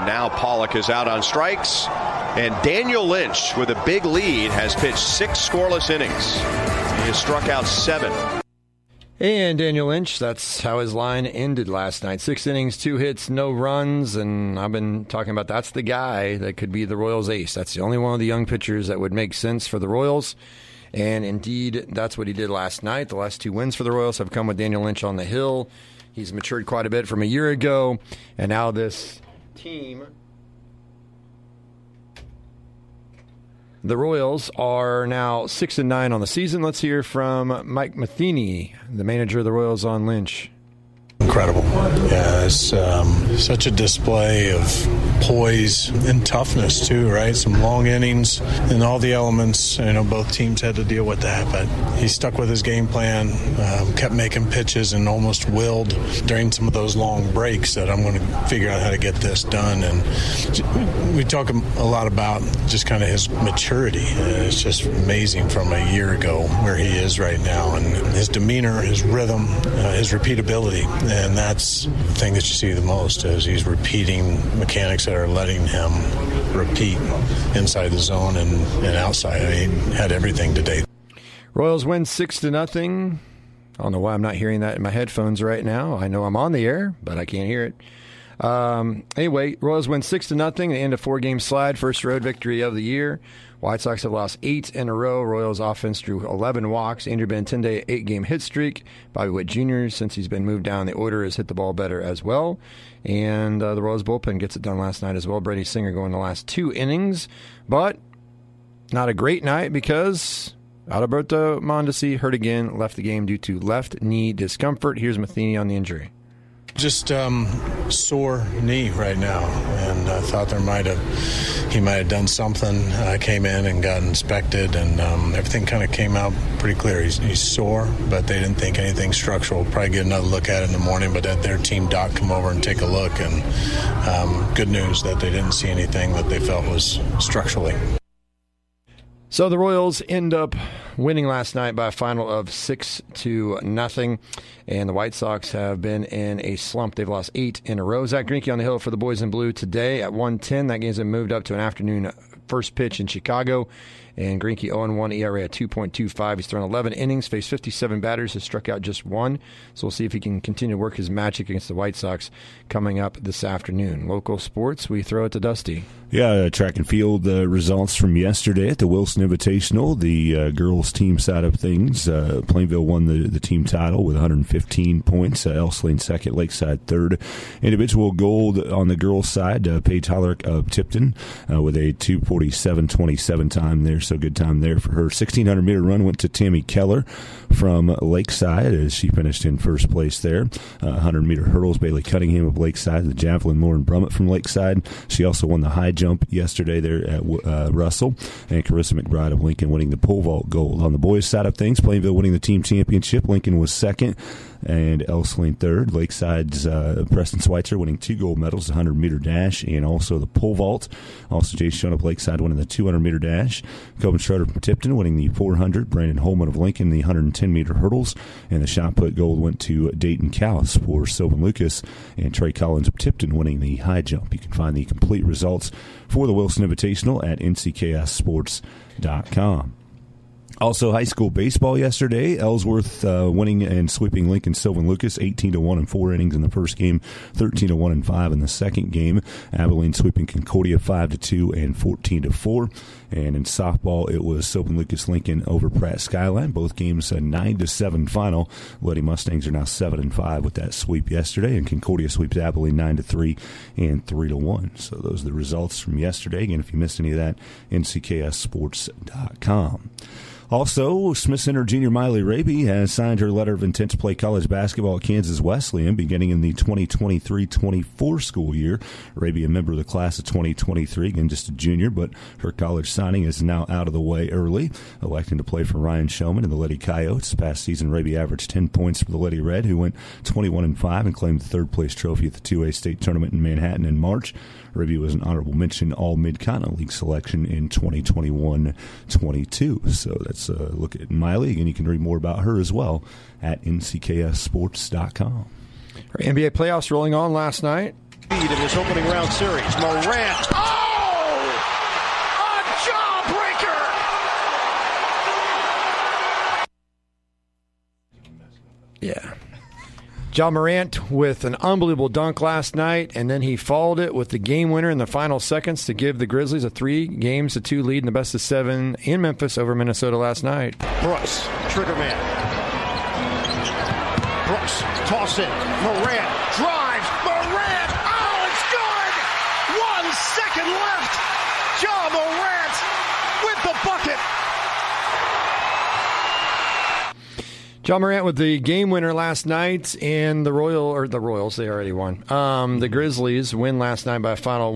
now Pollock is out on strikes. And Daniel Lynch, with a big lead, has pitched 6 scoreless innings. He has struck out 7. And Daniel Lynch, that's how his line ended last night. 6 innings, 2 hits, no runs. And I've been talking about that's the guy that could be the Royals' ace. That's the only one of the young pitchers that would make sense for the Royals. And indeed, that's what he did last night. The last 2 wins for the Royals have come with Daniel Lynch on the hill. He's matured quite a bit from a year ago. And now this team, the Royals, are now 6-9 on the season. Let's hear from Mike Matheny, the manager of the Royals, on Lynch. Incredible. Yeah, it's such a display of poise and toughness too, right? Some long innings and all the elements. Both teams had to deal with that, but he stuck with his game plan, kept making pitches, and almost willed during some of those long breaks that I'm going to figure out how to get this done. And we talk a lot about just kind of his maturity. It's just amazing from a year ago where he is right now, and his demeanor, his rhythm, his repeatability. And that's the thing that you see the most, is he's repeating mechanics that are letting him repeat inside the zone and outside. He had everything today. Royals win 6-0. I don't know why I'm not hearing that in my headphones right now. I know I'm on the air, but I can't hear it. Anyway, Royals win 6-0. They end a 4-game slide, first road victory of the year. White Sox have lost 8 in a row. Royals offense drew 11 walks. Andrew Benintendi, 8-game hit streak. Bobby Witt Jr., since he's been moved down the order, has hit the ball better as well. And the Royals bullpen gets it done last night as well. Brady Singer going the last 2 innings. But not a great night because Adalberto Mondesi hurt again, left the game due to left knee discomfort. Here's Matheny on the injury. Just sore knee right now, and I thought he might have done something. I came in and got inspected, and everything kind of came out pretty clear. He's sore, but they didn't think anything structural. Probably get another look at it in the morning, but had their team doc come over and take a look, and good news that they didn't see anything that they felt was structurally. So the Royals end up winning last night by a final of 6-0, and the White Sox have been in a slump. They've lost 8 in a row. Zach Greinke on the hill for the Boys in Blue today at 1:10. That game's been moved up to an afternoon first pitch in Chicago. And Greinke 0-1, ERA at 2.25. He's thrown 11 innings, faced 57 batters, has struck out just 1. So we'll see if he can continue to work his magic against the White Sox coming up this afternoon. Local sports, we throw it to Dusty. Yeah, track and field results from yesterday at the Wilson Invitational. The girls' team side of things, Plainville won the team title with 115 points. Elslane second, Lakeside third. Individual gold on the girls' side, Paige Hollerick of Tipton with a 2:47.27 time there. So good time there for her. 1,600-meter run went to Tammy Keller from Lakeside as she finished in first place there. 100-meter hurdles, Bailey Cunningham of Lakeside. The javelin, Lauren Brummett from Lakeside. She also won the high jump yesterday there at Russell. And Carissa McBride of Lincoln winning the pole vault gold. On the boys' side of things, Plainville winning the team championship. Lincoln was second and Elslane third. Lakeside's Preston Schweitzer winning 2 gold medals, the 100-meter dash and also the pole vault. Also, Jay Schoen of Lakeside winning the 200-meter dash. Coben Schroeder from Tipton winning the 400. Brandon Holman of Lincoln the 110-meter hurdles. And the shot put gold went to Dayton Callis for Sylvan Lucas. And Trey Collins of Tipton winning the high jump. You can find the complete results for the Wilson Invitational at ncssports.com. Also, high school baseball yesterday. Ellsworth winning and sweeping Lincoln Sylvan Lucas 18-1 in 4 innings in the first game, 13-1 in 5 in the second game. Abilene sweeping Concordia 5-2 and 14-4. And in softball, it was Sylvan Lucas Lincoln over Pratt Skyline. Both games a 9-7 final. Lady Mustangs are now 7-5 with that sweep yesterday, and Concordia sweeps Abilene 9-3 and 3-1. So those are the results from yesterday. Again, if you missed any of that, ncssports.com. Also, Smith Center junior Miley Raby has signed her letter of intent to play college basketball at Kansas Wesleyan beginning in the 2023-24 school year. Raby, a member of the class of 2023, again just a junior, but her college signing is now out of the way early, electing to play for Ryan Showman and the Lady Coyotes. Past season, Raby averaged 10 points for the Lady Red, who went 21-5 and claimed the third-place trophy at the 2A state tournament in Manhattan in March. Raby was an honorable mention All-Mid-Continent League selection in 2021-22. So that's a look at Miley. Again, you can read more about her as well at ncssports.com. Our NBA playoffs rolling on last night. In this opening round series, Morant. Oh! A jawbreaker! Yeah. Ja Morant with an unbelievable dunk last night, and then he followed it with the game winner in the final seconds to give the Grizzlies a 3-2 lead in the best of 7 in Memphis over Minnesota last night. Brooks, trigger man. Brooks, toss in. Morant drives. Morant! Oh, it's good! 1 second left. Ja Morant with the bucket. Ja Morant with the game winner last night, and the Royals, they already won. The Grizzlies win last night by a final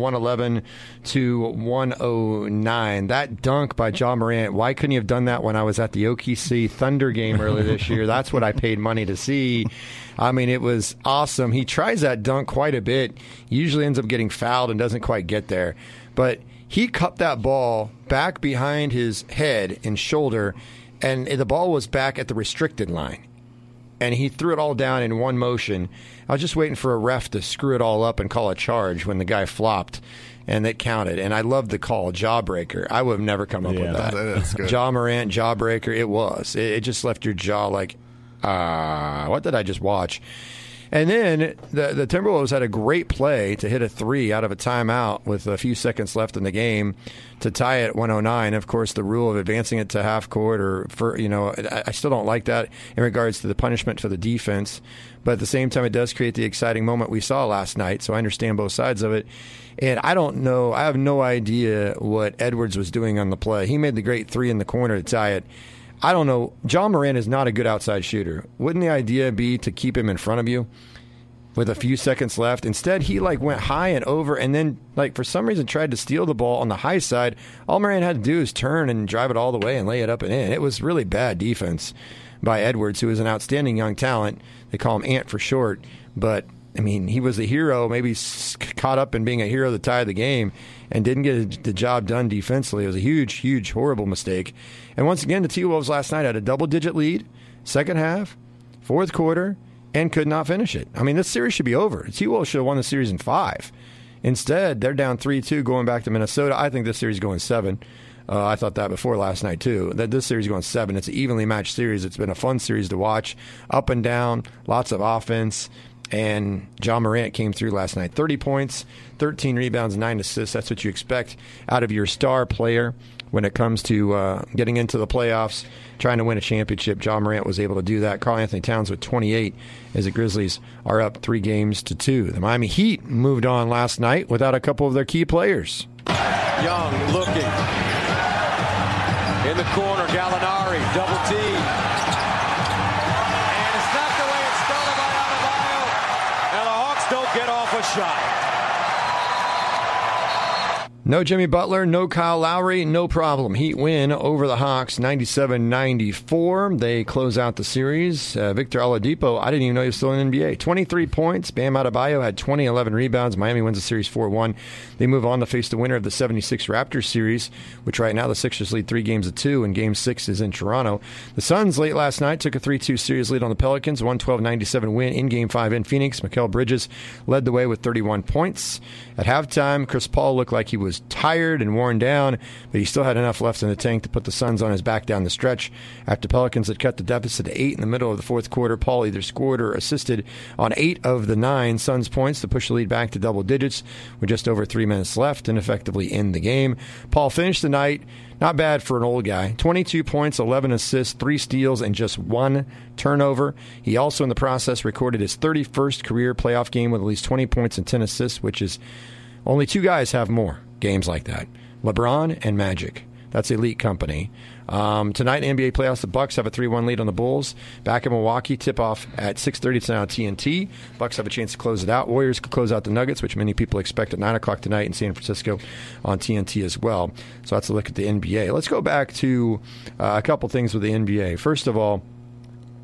111-109. That dunk by Ja Morant, why couldn't you have done that when I was at the OKC Thunder game earlier this year? That's what I paid money to see. I mean, it was awesome. He tries that dunk quite a bit. Usually ends up getting fouled and doesn't quite get there. But he cupped that ball back behind his head and shoulder, and the ball was back at the restricted line. And he threw it all down in one motion. I was just waiting for a ref to screw it all up and call a charge when the guy flopped, and it counted. And I loved the call, jawbreaker. I would have never come up with that. That's good. Ja Morant, jawbreaker, it was. It just left your jaw like, what did I just watch? And then the Timberwolves had a great play to hit a 3 out of a timeout with a few seconds left in the game to tie it at 109. Of course, the rule of advancing it to half court, I still don't like that in regards to the punishment for the defense. But at the same time, it does create the exciting moment we saw last night. So I understand both sides of it. And I don't know. I have no idea what Edwards was doing on the play. He made the great 3 in the corner to tie it. I don't know. Ja Morant is not a good outside shooter. Wouldn't the idea be to keep him in front of you with a few seconds left? Instead, he went high and over, and then for some reason tried to steal the ball on the high side. All Morant had to do is turn and drive it all the way and lay it up and in. It was really bad defense by Edwards, who is an outstanding young talent. They call him Ant for short, but I mean, he was a hero, maybe caught up in being a hero to tie the game, and didn't get the job done defensively. It was a huge, huge, horrible mistake. And once again, the T-Wolves last night had a double-digit lead, second half, fourth quarter, and could not finish it. I mean, this series should be over. The T-Wolves should have won the series in 5. Instead, they're down 3-2 going back to Minnesota. I think this series is going 7. I thought that before last night, too. That this series is going 7. It's an evenly matched series. It's been a fun series to watch. Up and down, lots of offense. And Ja Morant came through last night. 30 points, 13 rebounds, 9 assists. That's what you expect out of your star player when it comes to getting into the playoffs, trying to win a championship. Ja Morant was able to do that. Karl Anthony Towns with 28 as the Grizzlies are up 3-2. The Miami Heat moved on last night without a couple of their key players. Young looking. In the corner, Gallinari, double team. And it's knocked away. It's stolen by Adebayo. And the Hawks don't get off a shot. No Jimmy Butler, no Kyle Lowry, no problem. Heat win over the Hawks, 97-94. They close out the series. Victor Oladipo, I didn't even know he was still in the NBA. 23 points. Bam Adebayo had 11 rebounds. Miami wins the series 4-1. They move on to face the winner of the 76 Raptors series, which right now the Sixers lead 3-2, and Game 6 is in Toronto. The Suns late last night took a 3-2 series lead on the Pelicans, 112-97 win in Game 5 in Phoenix. Mikal Bridges led the way with 31 points. At halftime, Chris Paul looked like he was tired and worn down, but he still had enough left in the tank to put the Suns on his back down the stretch. After Pelicans had cut the deficit to 8 in the middle of the fourth quarter, Paul either scored or assisted on 8 of the 9 Suns points to push the lead back to double digits with just over 3 minutes left and effectively end the game. Paul finished the night not bad for an old guy. 22 points, 11 assists, 3 steals, and just 1 turnover. He also in the process recorded his 31st career playoff game with at least 20 points and 10 assists, which is only 2 guys have more games like that. LeBron and Magic. That's elite company. Tonight in the NBA playoffs, the Bucks have a 3-1 lead on the Bulls. Back in Milwaukee, tip-off at 6:30 tonight on TNT. Bucks have a chance to close it out. Warriors could close out the Nuggets, which many people expect at 9 o'clock tonight in San Francisco on TNT as well. So that's a look at the NBA. Let's go back to a couple things with the NBA. First of all,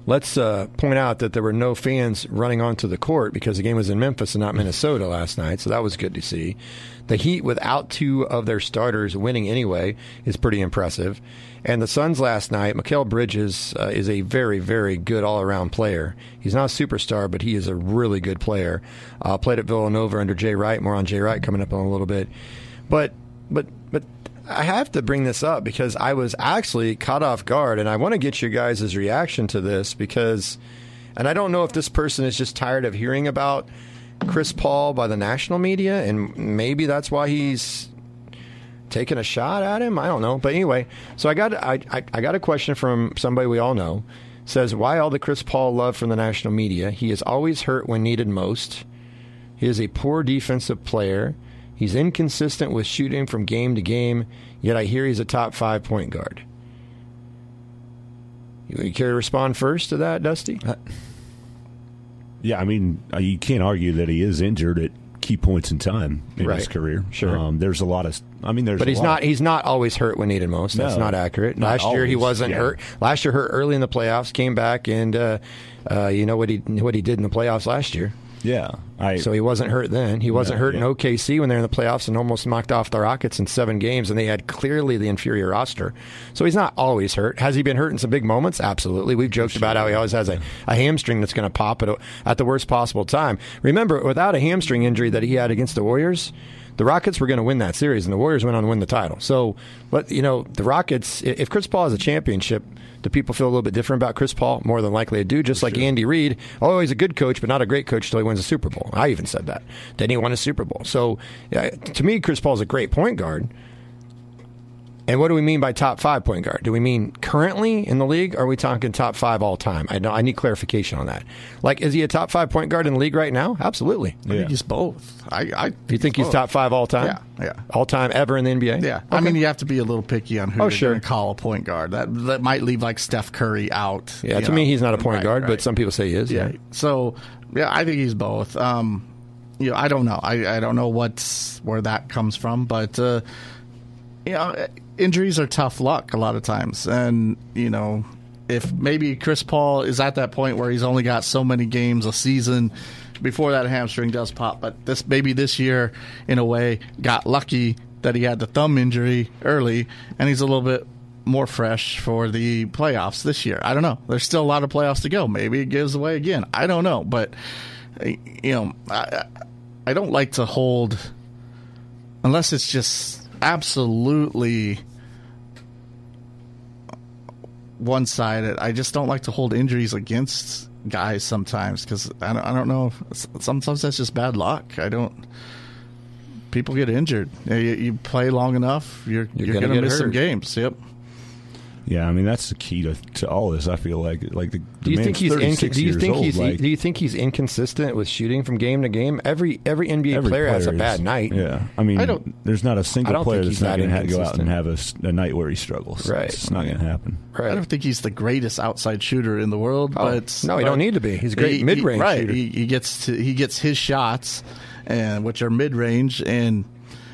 let's point out that there were no fans running onto the court because the game was in Memphis and not Minnesota last night, so that was good to see. The Heat, without two of their starters winning anyway, is pretty impressive. And the Suns last night, Mikal Bridges is a very, very good all-around player. He's not a superstar, but he is a really good player. Played at Villanova under Jay Wright. More on Jay Wright coming up in a little bit. But I have to bring this up because I was actually caught off guard, and I want to get you guys' reaction to this because, and I don't know if this person is just tired of hearing about Chris Paul by the national media, and maybe that's why he's taking a shot at him. I don't know. But anyway, so I got a question from somebody we all know. Says, why all the Chris Paul love from the national media? He is always hurt when needed most. He is a poor defensive player. He's inconsistent with shooting from game to game, yet I hear he's a top 5 point guard. You care to respond first to that, Dusty? Yeah, I mean, you can't argue that he is injured at key points in time in his career. Sure. There's a lot of, but he's not always hurt when needed most. That's not accurate. Last year he wasn't hurt. Last year hurt early in the playoffs, came back, and you know what he did in the playoffs last year. Yeah. So he wasn't hurt then. He wasn't hurt in OKC when they were in the playoffs and almost knocked off the Rockets in 7 games, and they had clearly the inferior roster. So he's not always hurt. Has he been hurt in some big moments? Absolutely. We've joked about how he always has a hamstring that's going to pop at the worst possible time. Remember, without a hamstring injury that he had against the Warriors, the Rockets were going to win that series, and the Warriors went on to win the title. So, the Rockets, if Chris Paul has a championship, do people feel a little bit different about Chris Paul? More than likely they do, just like Andy Reid. Oh, he's a good coach, but not a great coach until he wins a Super Bowl. I even said that. Then he won a Super Bowl. So, to me, Chris Paul's a great point guard. And what do we mean by top 5 point guard? Do we mean currently in the league, or are we talking top 5 all time? I need clarification on that. Like, is he a top 5 point guard in the league right now? Absolutely. I think he's both. You think he's top 5 all time? Yeah. All time ever in the NBA? Yeah. Okay. I mean, you have to be a little picky on who you're going to call a point guard. That might leave like Steph Curry out. Yeah, to me, he's not a point guard, but some people say he is. Yeah. So, I think he's both. I don't know. I don't know where that comes from, but injuries are tough luck a lot of times. And, if maybe Chris Paul is at that point where he's only got so many games a season before that hamstring does pop. But this year, in a way, got lucky that he had the thumb injury early, and he's a little bit more fresh for the playoffs this year. I don't know. There's still a lot of playoffs to go. Maybe it gives away again. I don't know. But, I don't like to hold, unless it's just absolutely one-sided. I just don't like to hold injuries against guys sometimes because I don't know. Sometimes that's just bad luck. People get injured. You play long enough, you're going to miss some games. Yep. Yeah, I mean that's the key to all this. I feel like the do you think he's old, do you think he's inconsistent with shooting from game to game? Every NBA player has a bad night. Yeah, I mean, there's not a single player that's not going to go out and have a night where he struggles. Right, it's not going to happen. Right. I don't think he's the greatest outside shooter in the world, but no, he don't need to be. He's a great mid-range shooter. He gets his shots, and which are mid-range, and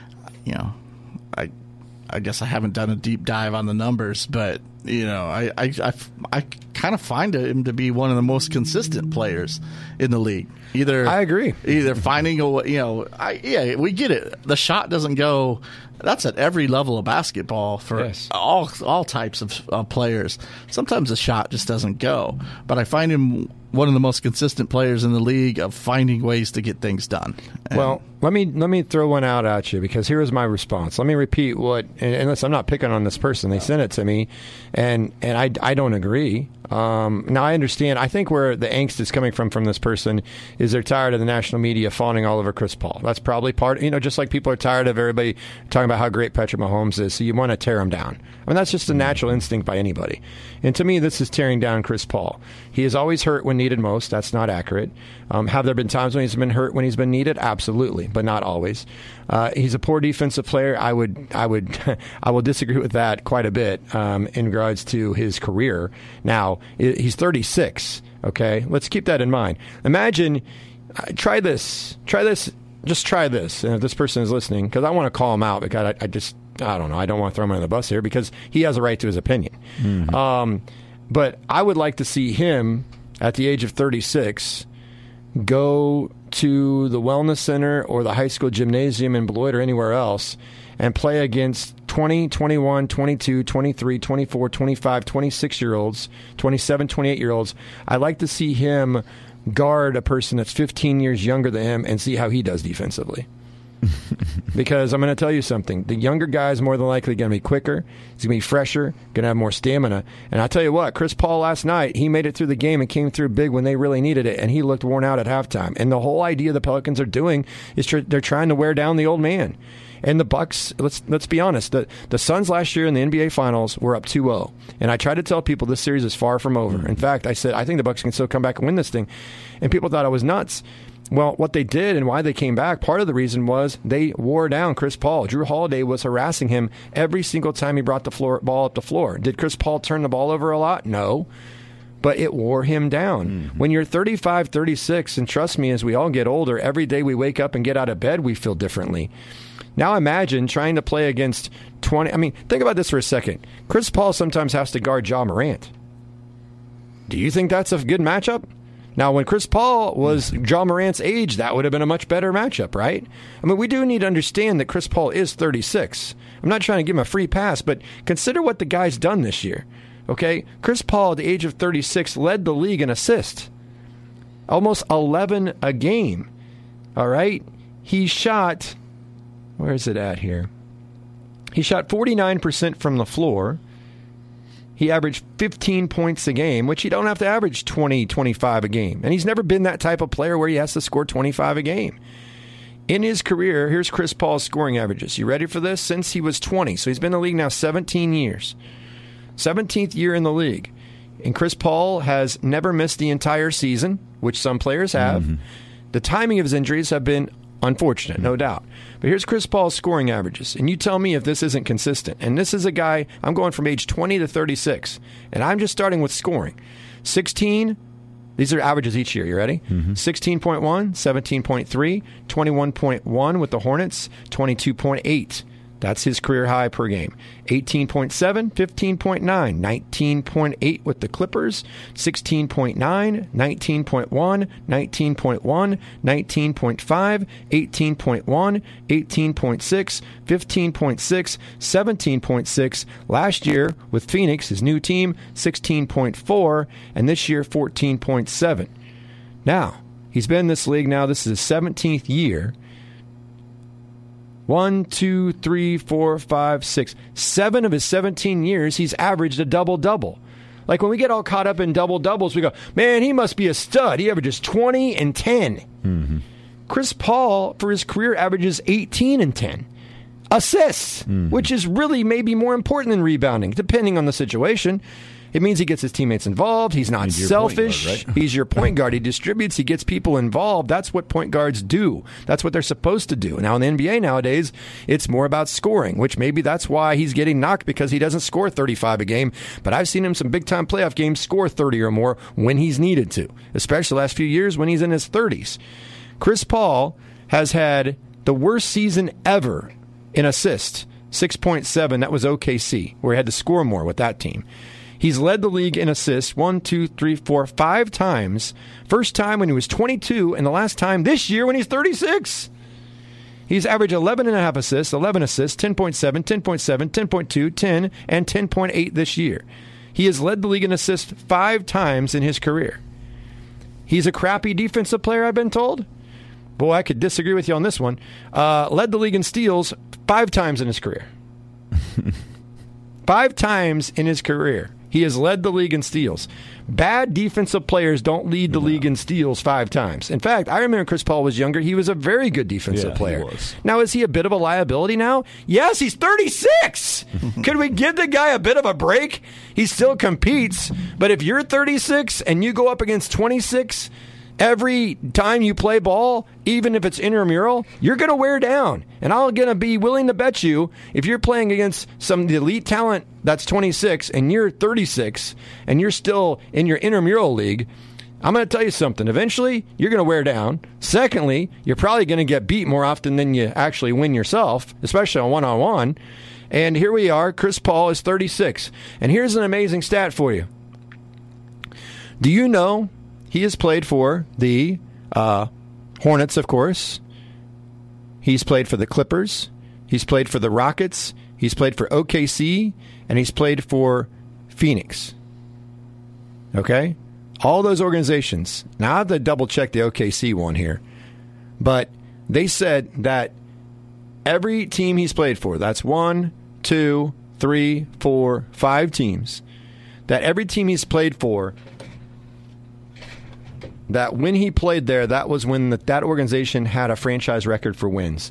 I guess I haven't done a deep dive on the numbers, but I kind of find him to be one of the most consistent players in the league. I agree. Either finding a we get it. The shot doesn't go. That's at every level of basketball for all types of players. Sometimes the shot just doesn't go, but I find him one of the most consistent players in the league of finding ways to get things done. Well, let me throw one out at you because here is my response. Let me repeat unless I'm not picking on this person. They sent it to me, and I don't agree. Now I understand. I think where the angst is coming from this person is they're tired of the national media fawning all over Chris Paul. That's probably part. Just like people are tired of everybody talking about how great Patrick Mahomes is, so you want to tear him down. I mean, that's just a natural instinct by anybody. And to me, this is tearing down Chris Paul. He is always hurt when needed most. That's not accurate. Have there been times when he's been hurt when he's been needed? Absolutely, but not always. He's a poor defensive player. I will disagree with that quite a bit in regards to his career. Now, he's 36. Okay, let's keep that in mind. Imagine, try this. Just try this. And if this person is listening, because I want to call him out because I don't know. I don't want to throw him under the bus here because he has a right to his opinion. Mm-hmm. But I would like to see him, at the age of 36, go to the wellness center or the high school gymnasium in Beloit or anywhere else and play against 20, 21, 22, 23, 24, 25, 26-year-olds, 27, 28-year-olds. I'd like to see him guard a person that's 15 years younger than him and see how he does defensively. Because I'm going to tell you something. The younger guy is more than likely going to be quicker. He's going to be fresher, going to have more stamina. And I'll tell you what, Chris Paul last night, he made it through the game and came through big when they really needed it, and he looked worn out at halftime. And the whole idea the Pelicans are doing is they're trying to wear down the old man. And the Bucks, let's be honest, the Suns last year in the NBA Finals were up 2-0. And I tried to tell people this series is far from over. In fact, I said, I think the Bucks can still come back and win this thing. And people thought I was nuts. Well, what they did and why they came back, part of the reason was they wore down Chris Paul. Drew Holiday was harassing him every single time he brought the ball up the floor. Did Chris Paul turn the ball over a lot? No. But it wore him down. Mm-hmm. When you're 35, 36, and trust me, as we all get older, every day we wake up and get out of bed, we feel differently. Now imagine trying to play against 20. I mean, think about this for a second. Chris Paul sometimes has to guard Ja Morant. Do you think that's a good matchup? Now, when Chris Paul was Ja Morant's age, that would have been a much better matchup, right? I mean, we do need to understand that Chris Paul is 36. I'm not trying to give him a free pass, but consider what the guy's done this year, okay? Chris Paul, at the age of 36, led the league in assists. Almost 11 a game, all right? He shot, where is it at here? He shot 49% from the floor. He averaged 15 points a game, which you don't have to average 20, 25 a game. And he's never been that type of player where he has to score 25 a game. In his career, here's Chris Paul's scoring averages. You ready for this? Since he was 20. So he's been in the league now 17 years. 17th year in the league. And Chris Paul has never missed the entire season, which some players have. Mm-hmm. The timing of his injuries have been unfortunate, no doubt. But here's Chris Paul's scoring averages. And you tell me if this isn't consistent. And this is a guy, I'm going from age 20 to 36. And I'm just starting with scoring. 16, these are averages each year. You ready? Mm-hmm. 16.1, 17.3, 21.1 with the Hornets, 22.8. That's his career high per game. 18.7, 15.9, 19.8 with the Clippers, 16.9, 19.1, 19.1, 19.5, 18.1, 18.6, 15.6, 17.6. Last year with Phoenix, his new team, 16.4, and this year 14.7. Now, he's been in this league now. This is his 17th year. 1, 2, 3, 4, 5, 6. 7 of his 17 years, he's averaged a double-double. Like when we get all caught up in double-doubles, we go, man, he must be a stud. He averages 20 and 10. Mm-hmm. Chris Paul, for his career, averages 18 and 10. Assists, which is really maybe more important than rebounding, depending on the situation. It means he gets his teammates involved. He's not selfish. Guard, right? He's your point guard. He distributes. He gets people involved. That's what point guards do. That's what they're supposed to do. Now, in the NBA nowadays, it's more about scoring, which maybe that's why he's getting knocked because he doesn't score 35 a game. But I've seen him some big-time playoff games score 30 or more when he's needed to, especially the last few years when he's in his 30s. Chris Paul has had the worst season ever in assists, 6.7. That was OKC, where he had to score more with that team. He's led the league in assists 1, 2, 3, 4, 5 times. First time when he was 22, and the last time this year when he's 36. He's averaged 11.5 assists, 11 assists, 10.7, 10.7, 10.2, 10, and 10.8 this year. He has led the league in assists 5 times in his career. He's a crappy defensive player, I've been told. Boy, I could disagree with you on this one. Led the league in steals 5 times in his career. 5 times in his career. He has led the league in steals. Bad defensive players don't lead the league in steals 5 times. In fact, I remember Chris Paul was younger. He was a very good defensive player. He was. Now, is he a bit of a liability now? Yes, he's 36. Could we give the guy a bit of a break? He still competes. But if you're 36 and you go up against 26 every time you play ball, even if it's intramural, you're going to wear down. And I'm going to be willing to bet you, if you're playing against some elite talent that's 26 and you're 36 and you're still in your intramural league, I'm going to tell you something. Eventually, you're going to wear down. Secondly, you're probably going to get beat more often than you actually win yourself, especially on one-on-one. And here we are. Chris Paul is 36. And here's an amazing stat for you. Do you know he has played for the Hornets, of course. He's played for the Clippers. He's played for the Rockets. He's played for OKC. And he's played for Phoenix. Okay? All those organizations. Now I have to double check the OKC one here. But they said that every team he's played for, that's 1, 2, 3, 4, 5 teams, that every team he's played for, that when he played there, that was when that organization had a franchise record for wins.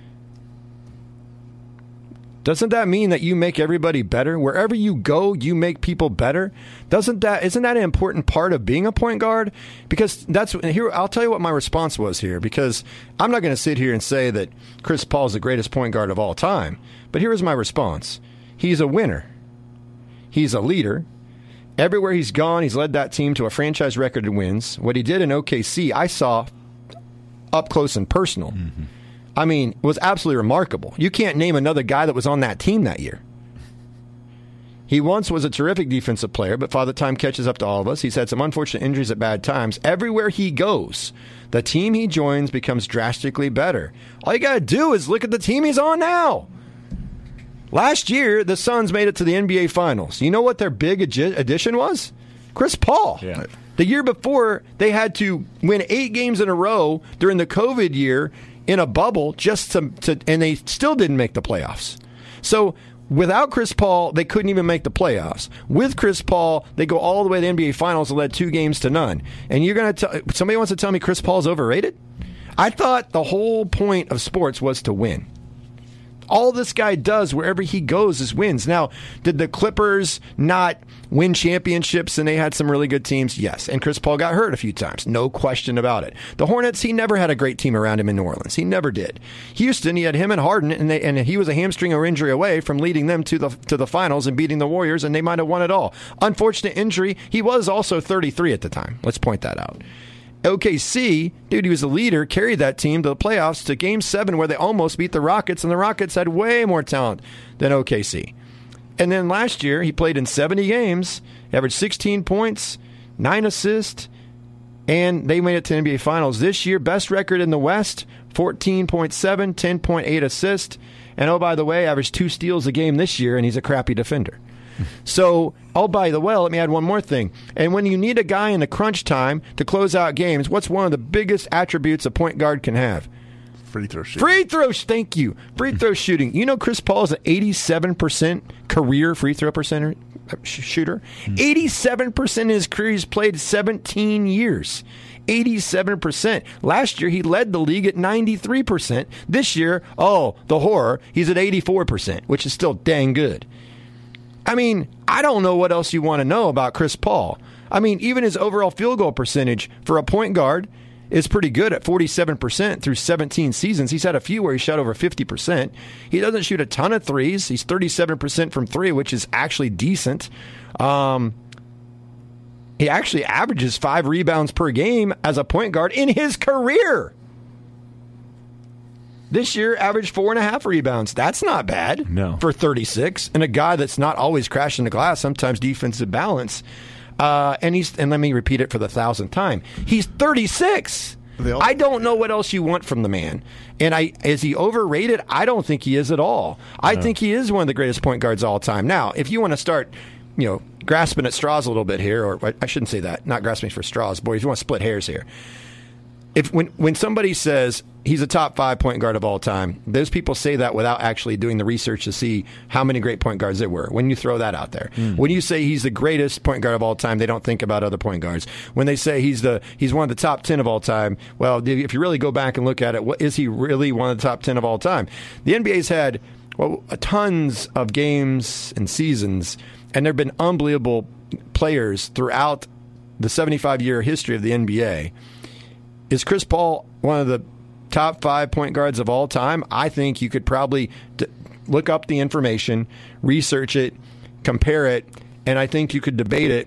Doesn't that mean that you make everybody better? Wherever you go, you make people better. Isn't that an important part of being a point guard? Because here, I'll tell you what my response was here, because I'm not going to sit here and say that Chris Paul is the greatest point guard of all time. But here was my response. He's a winner. He's a leader. Everywhere he's gone, he's led that team to a franchise record of wins. What he did in OKC, I saw up close and personal. Mm-hmm. I mean, it was absolutely remarkable. You can't name another guy that was on that team that year. He once was a terrific defensive player, but Father Time catches up to all of us. He's had some unfortunate injuries at bad times. Everywhere he goes, the team he joins becomes drastically better. All you got to do is look at the team he's on now. Last year, the Suns made it to the NBA Finals. You know what their big addition was? Chris Paul. Yeah. The year before, they had to win 8 games in a row during the COVID year in a bubble just to and they still didn't make the playoffs. So without Chris Paul, they couldn't even make the playoffs. With Chris Paul, they go all the way to the NBA Finals and led 2 games to none. And you're going to somebody wants to tell me Chris Paul's overrated? I thought the whole point of sports was to win. All this guy does wherever he goes is wins. Now, did the Clippers not win championships and they had some really good teams? Yes. And Chris Paul got hurt a few times. No question about it. The Hornets, he never had a great team around him in New Orleans. He never did. Houston, he had him and Harden, and he was a hamstring or injury away from leading them to the finals and beating the Warriors, and they might have won it all. Unfortunate injury. He was also 33 at the time. Let's point that out. OKC, dude, he was the leader, carried that team to the playoffs to Game 7 where they almost beat the Rockets, and the Rockets had way more talent than OKC. And then last year, he played in 70 games, averaged 16 points, 9 assists, and they made it to the NBA Finals. This year, best record in the West, 14.7, 10.8 assists, and oh, by the way, averaged 2 steals a game this year, and he's a crappy defender. So, oh, by the way, let me add one more thing. And when you need a guy in the crunch time to close out games, what's one of the biggest attributes a point guard can have? Free throw shooting. Free throws, thank you. Free throw shooting. You know Chris Paul is an 87% career free throw shooter? 87% of his career. He's played 17 years. 87%. Last year, he led the league at 93%. This year, oh, the horror, he's at 84%, which is still dang good. I mean, I don't know what else you want to know about Chris Paul. I mean, even his overall field goal percentage for a point guard is pretty good at 47% through 17 seasons. He's had a few where he shot over 50%. He doesn't shoot a ton of threes. He's 37% from 3, which is actually decent. He actually averages 5 rebounds per game as a point guard in his career. This year, averaged 4.5 rebounds. That's not bad for 36. And a guy that's not always crashing the glass, sometimes defensive balance. And let me repeat it for the 1,000th time. He's 36. I don't know what else you want from the man. And is he overrated? I don't think he is at all. I think he is one of the greatest point guards of all time. Now, if you want to start, grasping at straws a little bit here, or I shouldn't say that, not grasping for straws, boy, if you want to split hairs here. When somebody says he's a top 5 point guard of all time, those people say that without actually doing the research to see how many great point guards there were. When you throw that out there, when you say he's the greatest point guard of all time, they don't think about other point guards. When they say he's one of the top 10 of all time, well, if you really go back and look at it, is he really one of the top 10 of all time? The NBA's had tons of games and seasons, and there have been unbelievable players throughout the 75-year history of the NBA. Is Chris Paul one of the top 5 point guards of all time? I think you could probably look up the information, research it, compare it, and I think you could debate it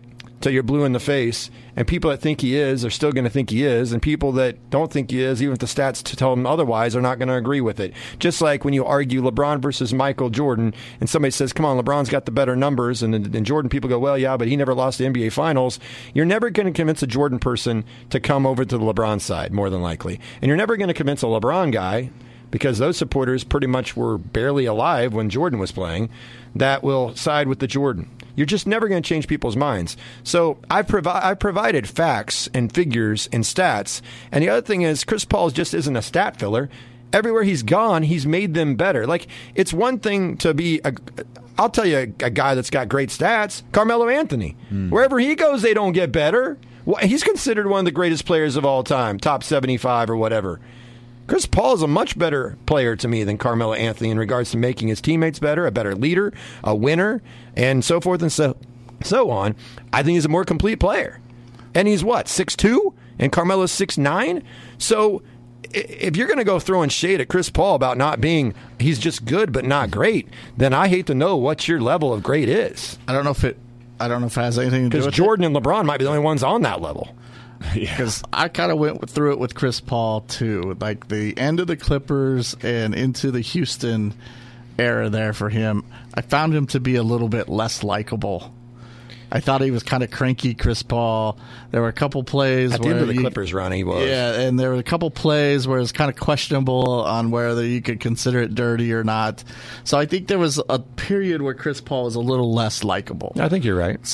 till you're blue in the face. And people that think he is are still going to think he is. And people that don't think he is, even if the stats tell them otherwise, are not going to agree with it. Just like when you argue LeBron versus Michael Jordan, and somebody says, come on, LeBron's got the better numbers, and Jordan, people go, well, yeah, but he never lost the NBA Finals. You're never going to convince a Jordan person to come over to the LeBron side, more than likely. And you're never going to convince a LeBron guy, because those supporters pretty much were barely alive when Jordan was playing, that will side with the Jordan. You're just never going to change people's minds. So I've provided facts and figures and stats. And the other thing is, Chris Paul just isn't a stat filler. Everywhere he's gone, he's made them better. Like, it's one thing to be I'll tell you a guy that's got great stats, Carmelo Anthony. Wherever he goes, they don't get better. Well, he's considered one of the greatest players of all time, top 75 or whatever. Chris Paul is a much better player to me than Carmelo Anthony in regards to making his teammates better, a better leader, a winner, and so forth and so on. I think he's a more complete player. And he's what, 6'2"? And Carmelo's 6'9"? So if you're going to go throwing shade at Chris Paul about not being, he's just good but not great, then I hate to know what your level of great is. I don't know if it has anything to do with it. Because Jordan and LeBron might be the only ones on that level. Because I kind of went through it with Chris Paul, too. Like, the end of the Clippers and into the Houston era there for him, I found him to be a little bit less likable. I thought he was kind of cranky, Chris Paul. There were a couple plays at the end of the Clippers run, he was. Yeah, and there were a couple plays where it was kind of questionable on whether you could consider it dirty or not. So I think there was a period where Chris Paul was a little less likable. I think you're right.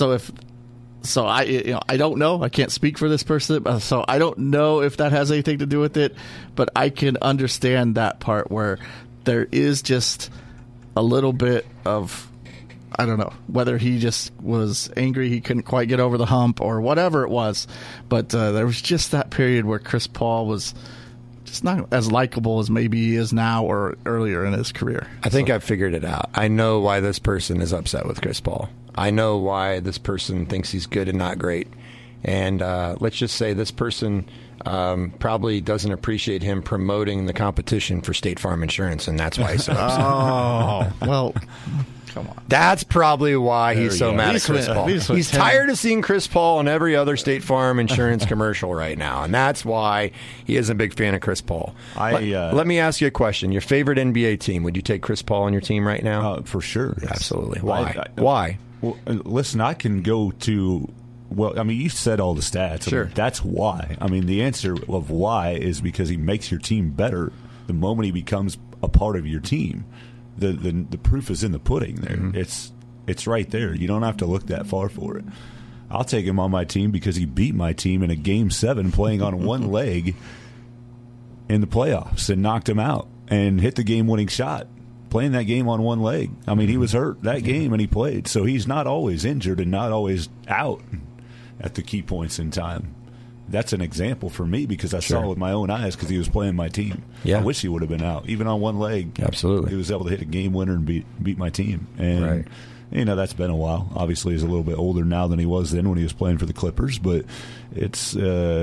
So I don't know. I can't speak for this person, so I don't know if that has anything to do with it. But I can understand that part where there is just a little bit of, I don't know, whether he just was angry he couldn't quite get over the hump or whatever it was. But there was just that period where Chris Paul was just not as likable as maybe he is now or earlier in his career. I think I've figured it out. I know why this person is upset with Chris Paul. I know why this person thinks he's good and not great. And let's just say this person probably doesn't appreciate him promoting the competition for State Farm Insurance, and that's why he's so upset. Oh, well, come on. That's probably why he's so mad at Chris Paul. He's tired of seeing Chris Paul on every other State Farm Insurance commercial right now, and that's why he is a big fan of Chris Paul. Let me ask you a question. Your favorite NBA team, would you take Chris Paul on your team right now? For sure. Absolutely. Why? Why? Well, listen, I can go to, well, I mean, you said all the stats. Sure. I mean, that's why. I mean, the answer of why is because he makes your team better the moment he becomes a part of your team. The proof is in the pudding there. Mm-hmm. It's right there. You don't have to look that far for it. I'll take him on my team because he beat my team in a Game 7 playing on one leg in the playoffs and knocked him out and hit the game-winning shot. Playing that game on one leg. I mean, he was hurt that game and he played. So he's not always injured and not always out at the key points in time. That's an example for me because I saw it with my own eyes because he was playing my team. Yeah. I wish he would have been out. Even on one leg. Absolutely. He was able to hit a game winner and beat my team. And, you know, that's been a while. Obviously, he's a little bit older now than he was then when he was playing for the Clippers. But it's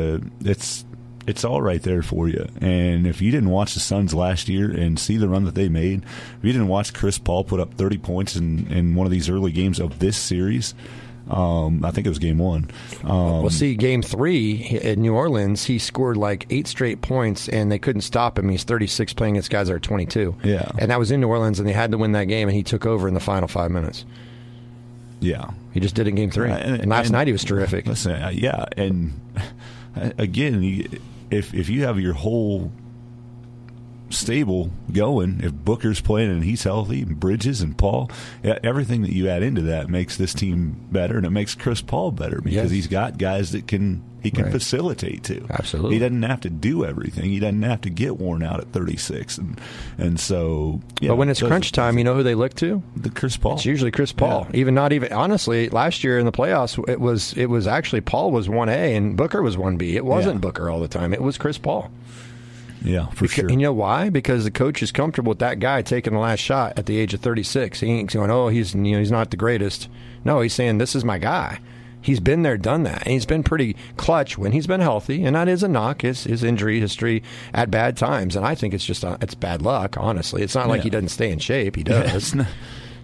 all right there for you. And if you didn't watch the Suns last year and see the run that they made, if you didn't watch Chris Paul put up 30 points in one of these early games of this series, I think it was Game 1. Well, see, Game 3 in New Orleans, he scored like 8 straight points, and they couldn't stop him. He's 36 playing against guys that are 22. Yeah. And that was in New Orleans, and they had to win that game, and he took over in the final 5 minutes. Yeah. He just did it in Game 3. And last night he was terrific. Listen, and again, if you have your whole stable going, if Booker's playing and he's healthy, and Bridges and Paul, everything that you add into that makes this team better, and it makes Chris Paul better because he's got guys that he can facilitate to. Absolutely. He doesn't have to do everything. He doesn't have to get worn out at 36. And so, yeah. But when it's crunch time, you know who they look to? The Chris Paul. It's usually Chris Paul. Yeah. Honestly, last year in the playoffs, it was actually Paul was 1A and Booker was 1B. It wasn't Booker all the time. It was Chris Paul. Yeah, for sure. And you know why? Because the coach is comfortable with that guy taking the last shot at the age of 36. He ain't going, oh, he's not the greatest. No, he's saying, this is my guy. He's been there, done that. And he's been pretty clutch when he's been healthy. And that is a knock, his injury history at bad times. And I think it's just it's bad luck, honestly. It's not like he doesn't stay in shape. He does.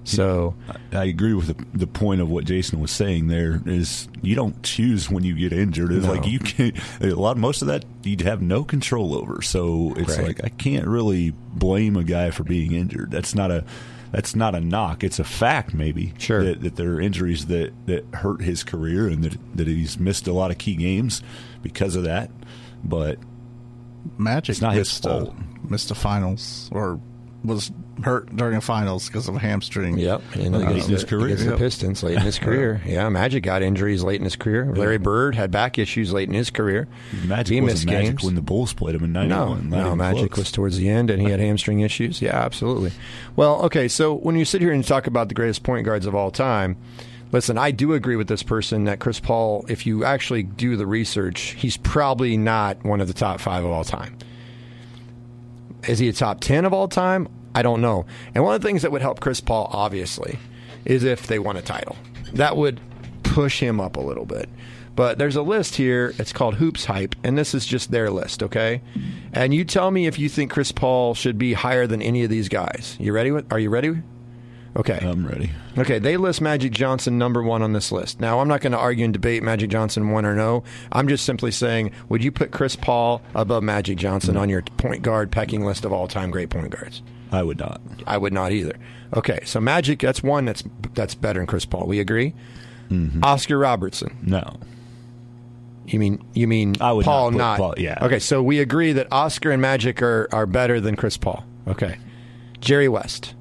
So I agree with the point of what Jason was saying. There is you don't choose when you get injured. It's like you can't. Most of that you have no control over. So it's like I can't really blame a guy for being injured. That's not a knock. It's a fact, maybe. Sure. That there are injuries that hurt his career and that he's missed a lot of key games because of that. But Magic it's not his fault. Missed the finals or was hurt during the finals because of a hamstring. Yep. Against his career. Against the Pistons late in his career. Yeah, Magic got injuries late in his career. Larry Bird had back issues late in his career. Magic wasn't Magic when the Bulls played him in 91. No, Magic was towards the end, and he had hamstring issues. Yeah, absolutely. Well, okay, so when you sit here and you talk about the greatest point guards of all time, listen, I do agree with this person that Chris Paul, if you actually do the research, he's probably not one of the top 5 of all time. Is he a top 10 of all time? I don't know. And one of the things that would help Chris Paul, obviously, is if they won a title. That would push him up a little bit. But there's a list here. It's called Hoops Hype, and this is just their list, okay? And you tell me if you think Chris Paul should be higher than any of these guys. You ready? Are you ready? Okay. I'm ready. Okay, they list Magic Johnson number 1 on this list. Now, I'm not going to argue and debate Magic Johnson 1 or no. I'm just simply saying, would you put Chris Paul above Magic Johnson on your point guard pecking list of all-time great point guards? I would not. I would not either. Okay, so Magic, that's one that's better than Chris Paul. We agree? Mm-hmm. Oscar Robertson. No. You mean I would Paul not? Paul, yeah. Okay, so we agree that Oscar and Magic are better than Chris Paul. Okay. Jerry West.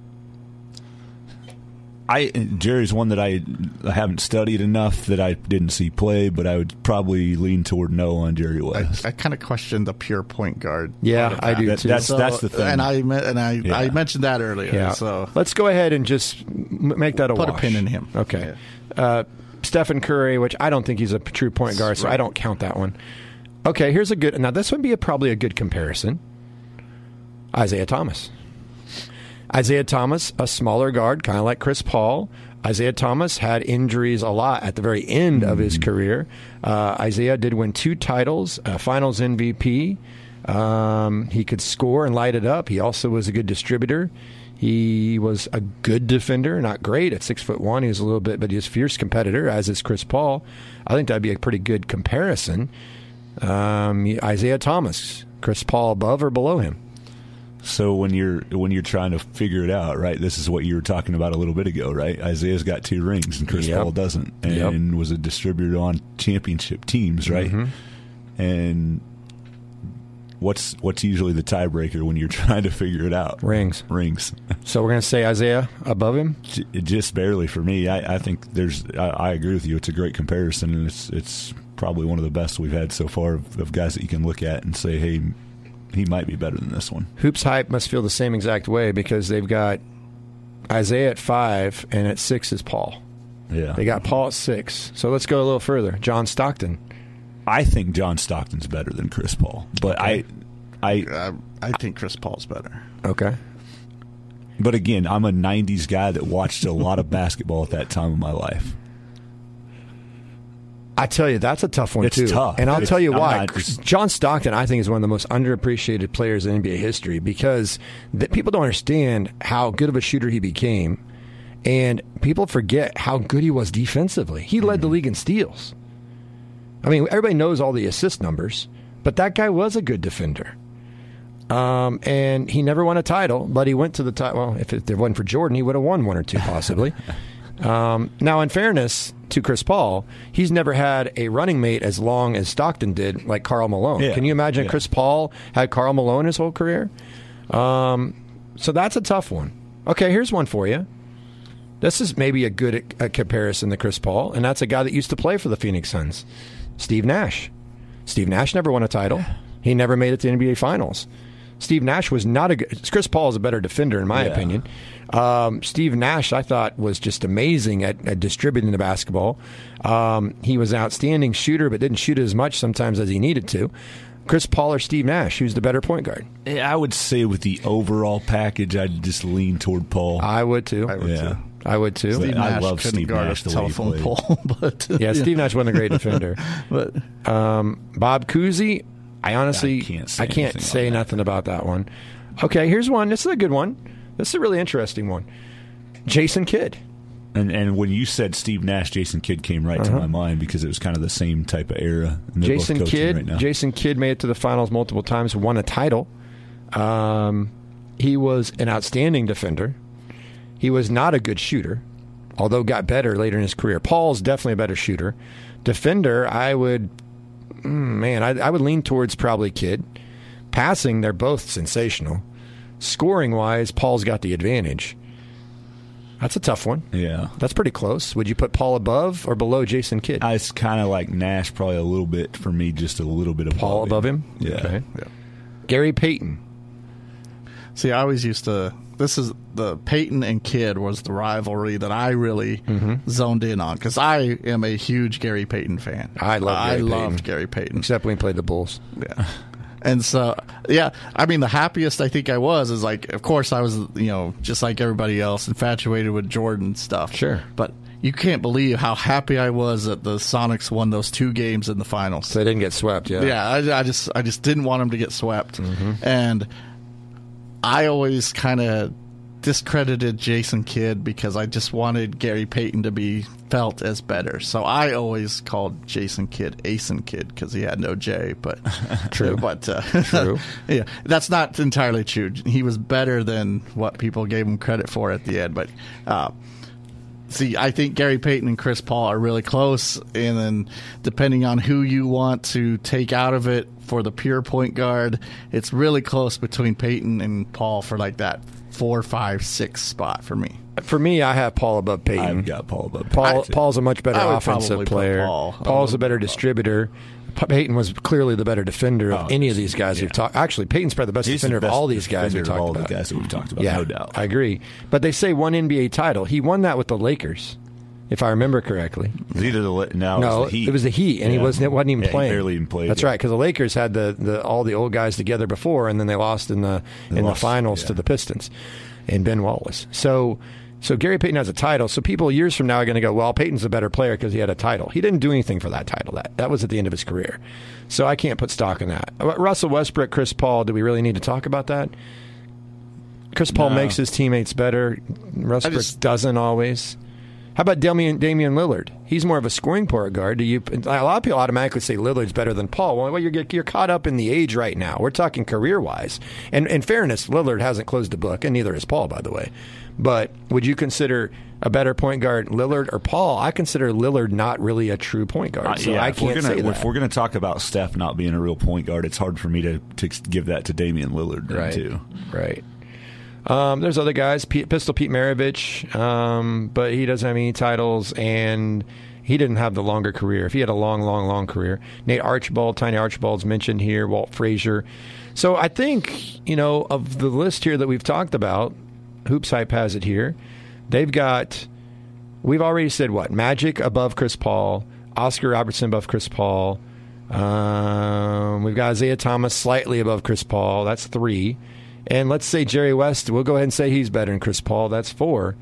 Jerry's one that I haven't studied enough that I didn't see play, but I would probably lean toward no on Jerry West. I kind of question the pure point guard. Yeah, I do too. That's the thing. And I mentioned that earlier. Yeah. So let's go ahead and just make that a put wash. a pin in him. Okay. Yeah. Stephen Curry, which I don't think he's a true point guard, so I don't count that one. Okay, here's a good. Now this would be probably a good comparison. Isaiah Thomas. Isaiah Thomas, a smaller guard, kind of like Chris Paul. Isaiah Thomas had injuries a lot at the very end of his career. Isaiah did win 2 titles, Finals MVP. He could score and light it up. He also was a good distributor. He was a good defender, not great at 6'1". He was a little bit, but he was a fierce competitor, as is Chris Paul. I think that'd be a pretty good comparison. Isaiah Thomas, Chris Paul above or below him? So when you're trying to figure it out, right? This is what you were talking about a little bit ago, right? Isaiah's got 2 rings and Chris Paul doesn't, and was a distributor on championship teams, right? Mm-hmm. And what's usually the tiebreaker when you're trying to figure it out? Rings. So we're going to say Isaiah above him? Just barely for me. I think I agree with you. It's a great comparison, and it's probably one of the best we've had so far of guys that you can look at and say, hey, he might be better than this one. Hoops Hype must feel the same exact way because they've got Isaiah at 5 and at 6 is Paul. Yeah. They got Paul at 6. So let's go a little further. John Stockton. I think John Stockton's better than Chris Paul, but okay. I think Chris Paul's better. Okay. But again, I'm a 90s guy that watched a lot of basketball at that time of my life. I tell you, that's a tough one, too. It's tough. And I'll tell you why. John Stockton, I think, is one of the most underappreciated players in NBA history because people don't understand how good of a shooter he became, and people forget how good he was defensively. He led the league in steals. I mean, everybody knows all the assist numbers, but that guy was a good defender. And he never won a title, but he went to the title. Well, if it wasn't for Jordan, he would have won 1 or 2 possibly. Now, in fairness to Chris Paul, he's never had a running mate as long as Stockton did, like Karl Malone. Yeah. Can you imagine Chris Paul had Karl Malone his whole career? So that's a tough one. Okay, here's one for you. This is maybe a good comparison to Chris Paul, and that's a guy that used to play for the Phoenix Suns, Steve Nash. Steve Nash never won a title. He never made it to NBA Finals. Steve Nash was not a good... Chris Paul is a better defender, in my opinion. Steve Nash, I thought, was just amazing at distributing the basketball. He was an outstanding shooter, but didn't shoot as much sometimes as he needed to. Chris Paul or Steve Nash, who's the better point guard? I would say with the overall package, I'd just lean toward Paul. I would, too. I would, too. Steve Nash I love Steve Nash, the telephone pole. But, Steve Nash wasn't a great defender. But Bob Cousy, I honestly can't say nothing about that one. Okay, here's one. This is a good one. This is a really interesting one. Jason Kidd. And when you said Steve Nash, Jason Kidd came right to my mind because it was kind of the same type of era. And Jason Kidd, right now. Jason Kidd made it to the finals multiple times, won a title. He was an outstanding defender. He was not a good shooter, although got better later in his career. Paul's definitely a better shooter. Defender, I would lean towards probably Kidd. Passing, they're both sensational. Scoring-wise, Paul's got the advantage. That's a tough one. Yeah. That's pretty close. Would you put Paul above or below Jason Kidd? It's kind of like Nash, probably a little bit for me, just a little bit above Paul above him? Yeah. Okay. Yeah. Gary Payton. See, I always used to. This is the Peyton and Kidd was the rivalry that I really zoned in on because I am a huge Gary Payton fan. I loved Gary Payton, except when he played the Bulls. Yeah. And so, yeah, I mean, the happiest I think I was is like, of course, I was, just like everybody else, infatuated with Jordan stuff. Sure. But you can't believe how happy I was that the Sonics won those 2 games in the finals. So they didn't get swept, yeah. Yeah, I just didn't want them to get swept. And I always kind of discredited Jason Kidd because I just wanted Gary Payton to be felt as better. So I always called Jason Kidd Asen Kidd because he had no J. But true, but true. Yeah, that's not entirely true. He was better than what people gave him credit for at the end. But see, I think Gary Payton and Chris Paul are really close, and then depending on who you want to take out of it for the pure point guard, it's really close between Payton and Paul for like that 4, 5, 6 spot for me. For me, I have Paul above Payton. I've got Paul above Payton. Paul's a much better offensive player. Paul's a better distributor. Payton was clearly the better defender of any of these guys we've talked. Actually, Payton's probably the best defender of all these guys we've talked about. All the guys that we've talked about, yeah, no doubt. I agree. But they say one NBA title. He won that with the Lakers, if I remember correctly. It was either the Heat. It was the Heat, and he wasn't even playing. He barely even played. That's right, because the Lakers had all the old guys together before, and then they lost in the finals to the Pistons and Ben Wallace. So Gary Payton has a title. So people years from now are going to go, well, Payton's a better player because he had a title. He didn't do anything for that title. That was at the end of his career. So I can't put stock in that. Russell Westbrook, Chris Paul, do we really need to talk about that? Chris Paul makes his teammates better. Westbrook doesn't always. How about Damian Lillard? He's more of a scoring point guard. A lot of people automatically say Lillard's better than Paul. Well, you're caught up in the age right now. We're talking career-wise. And in fairness, Lillard hasn't closed the book, and neither has Paul, by the way. But would you consider a better point guard Lillard or Paul? I consider Lillard not really a true point guard. So I can't say that. If we're going to talk about Steph not being a real point guard, it's hard for me to give that to Damian Lillard too. Right. There's other guys, Pistol Pete Maravich, but he doesn't have any titles, and he didn't have the longer career. If he had a long career. Nate Archibald, Tiny Archibald's mentioned here, Walt Frazier. So I think, of the list here that we've talked about, Hoops Hype has it here. We've already said what? Magic above Chris Paul, Oscar Robertson above Chris Paul. We've got Isaiah Thomas slightly above Chris Paul. That's 3. And let's say Jerry West, we'll go ahead and say he's better than Chris Paul. That's 4.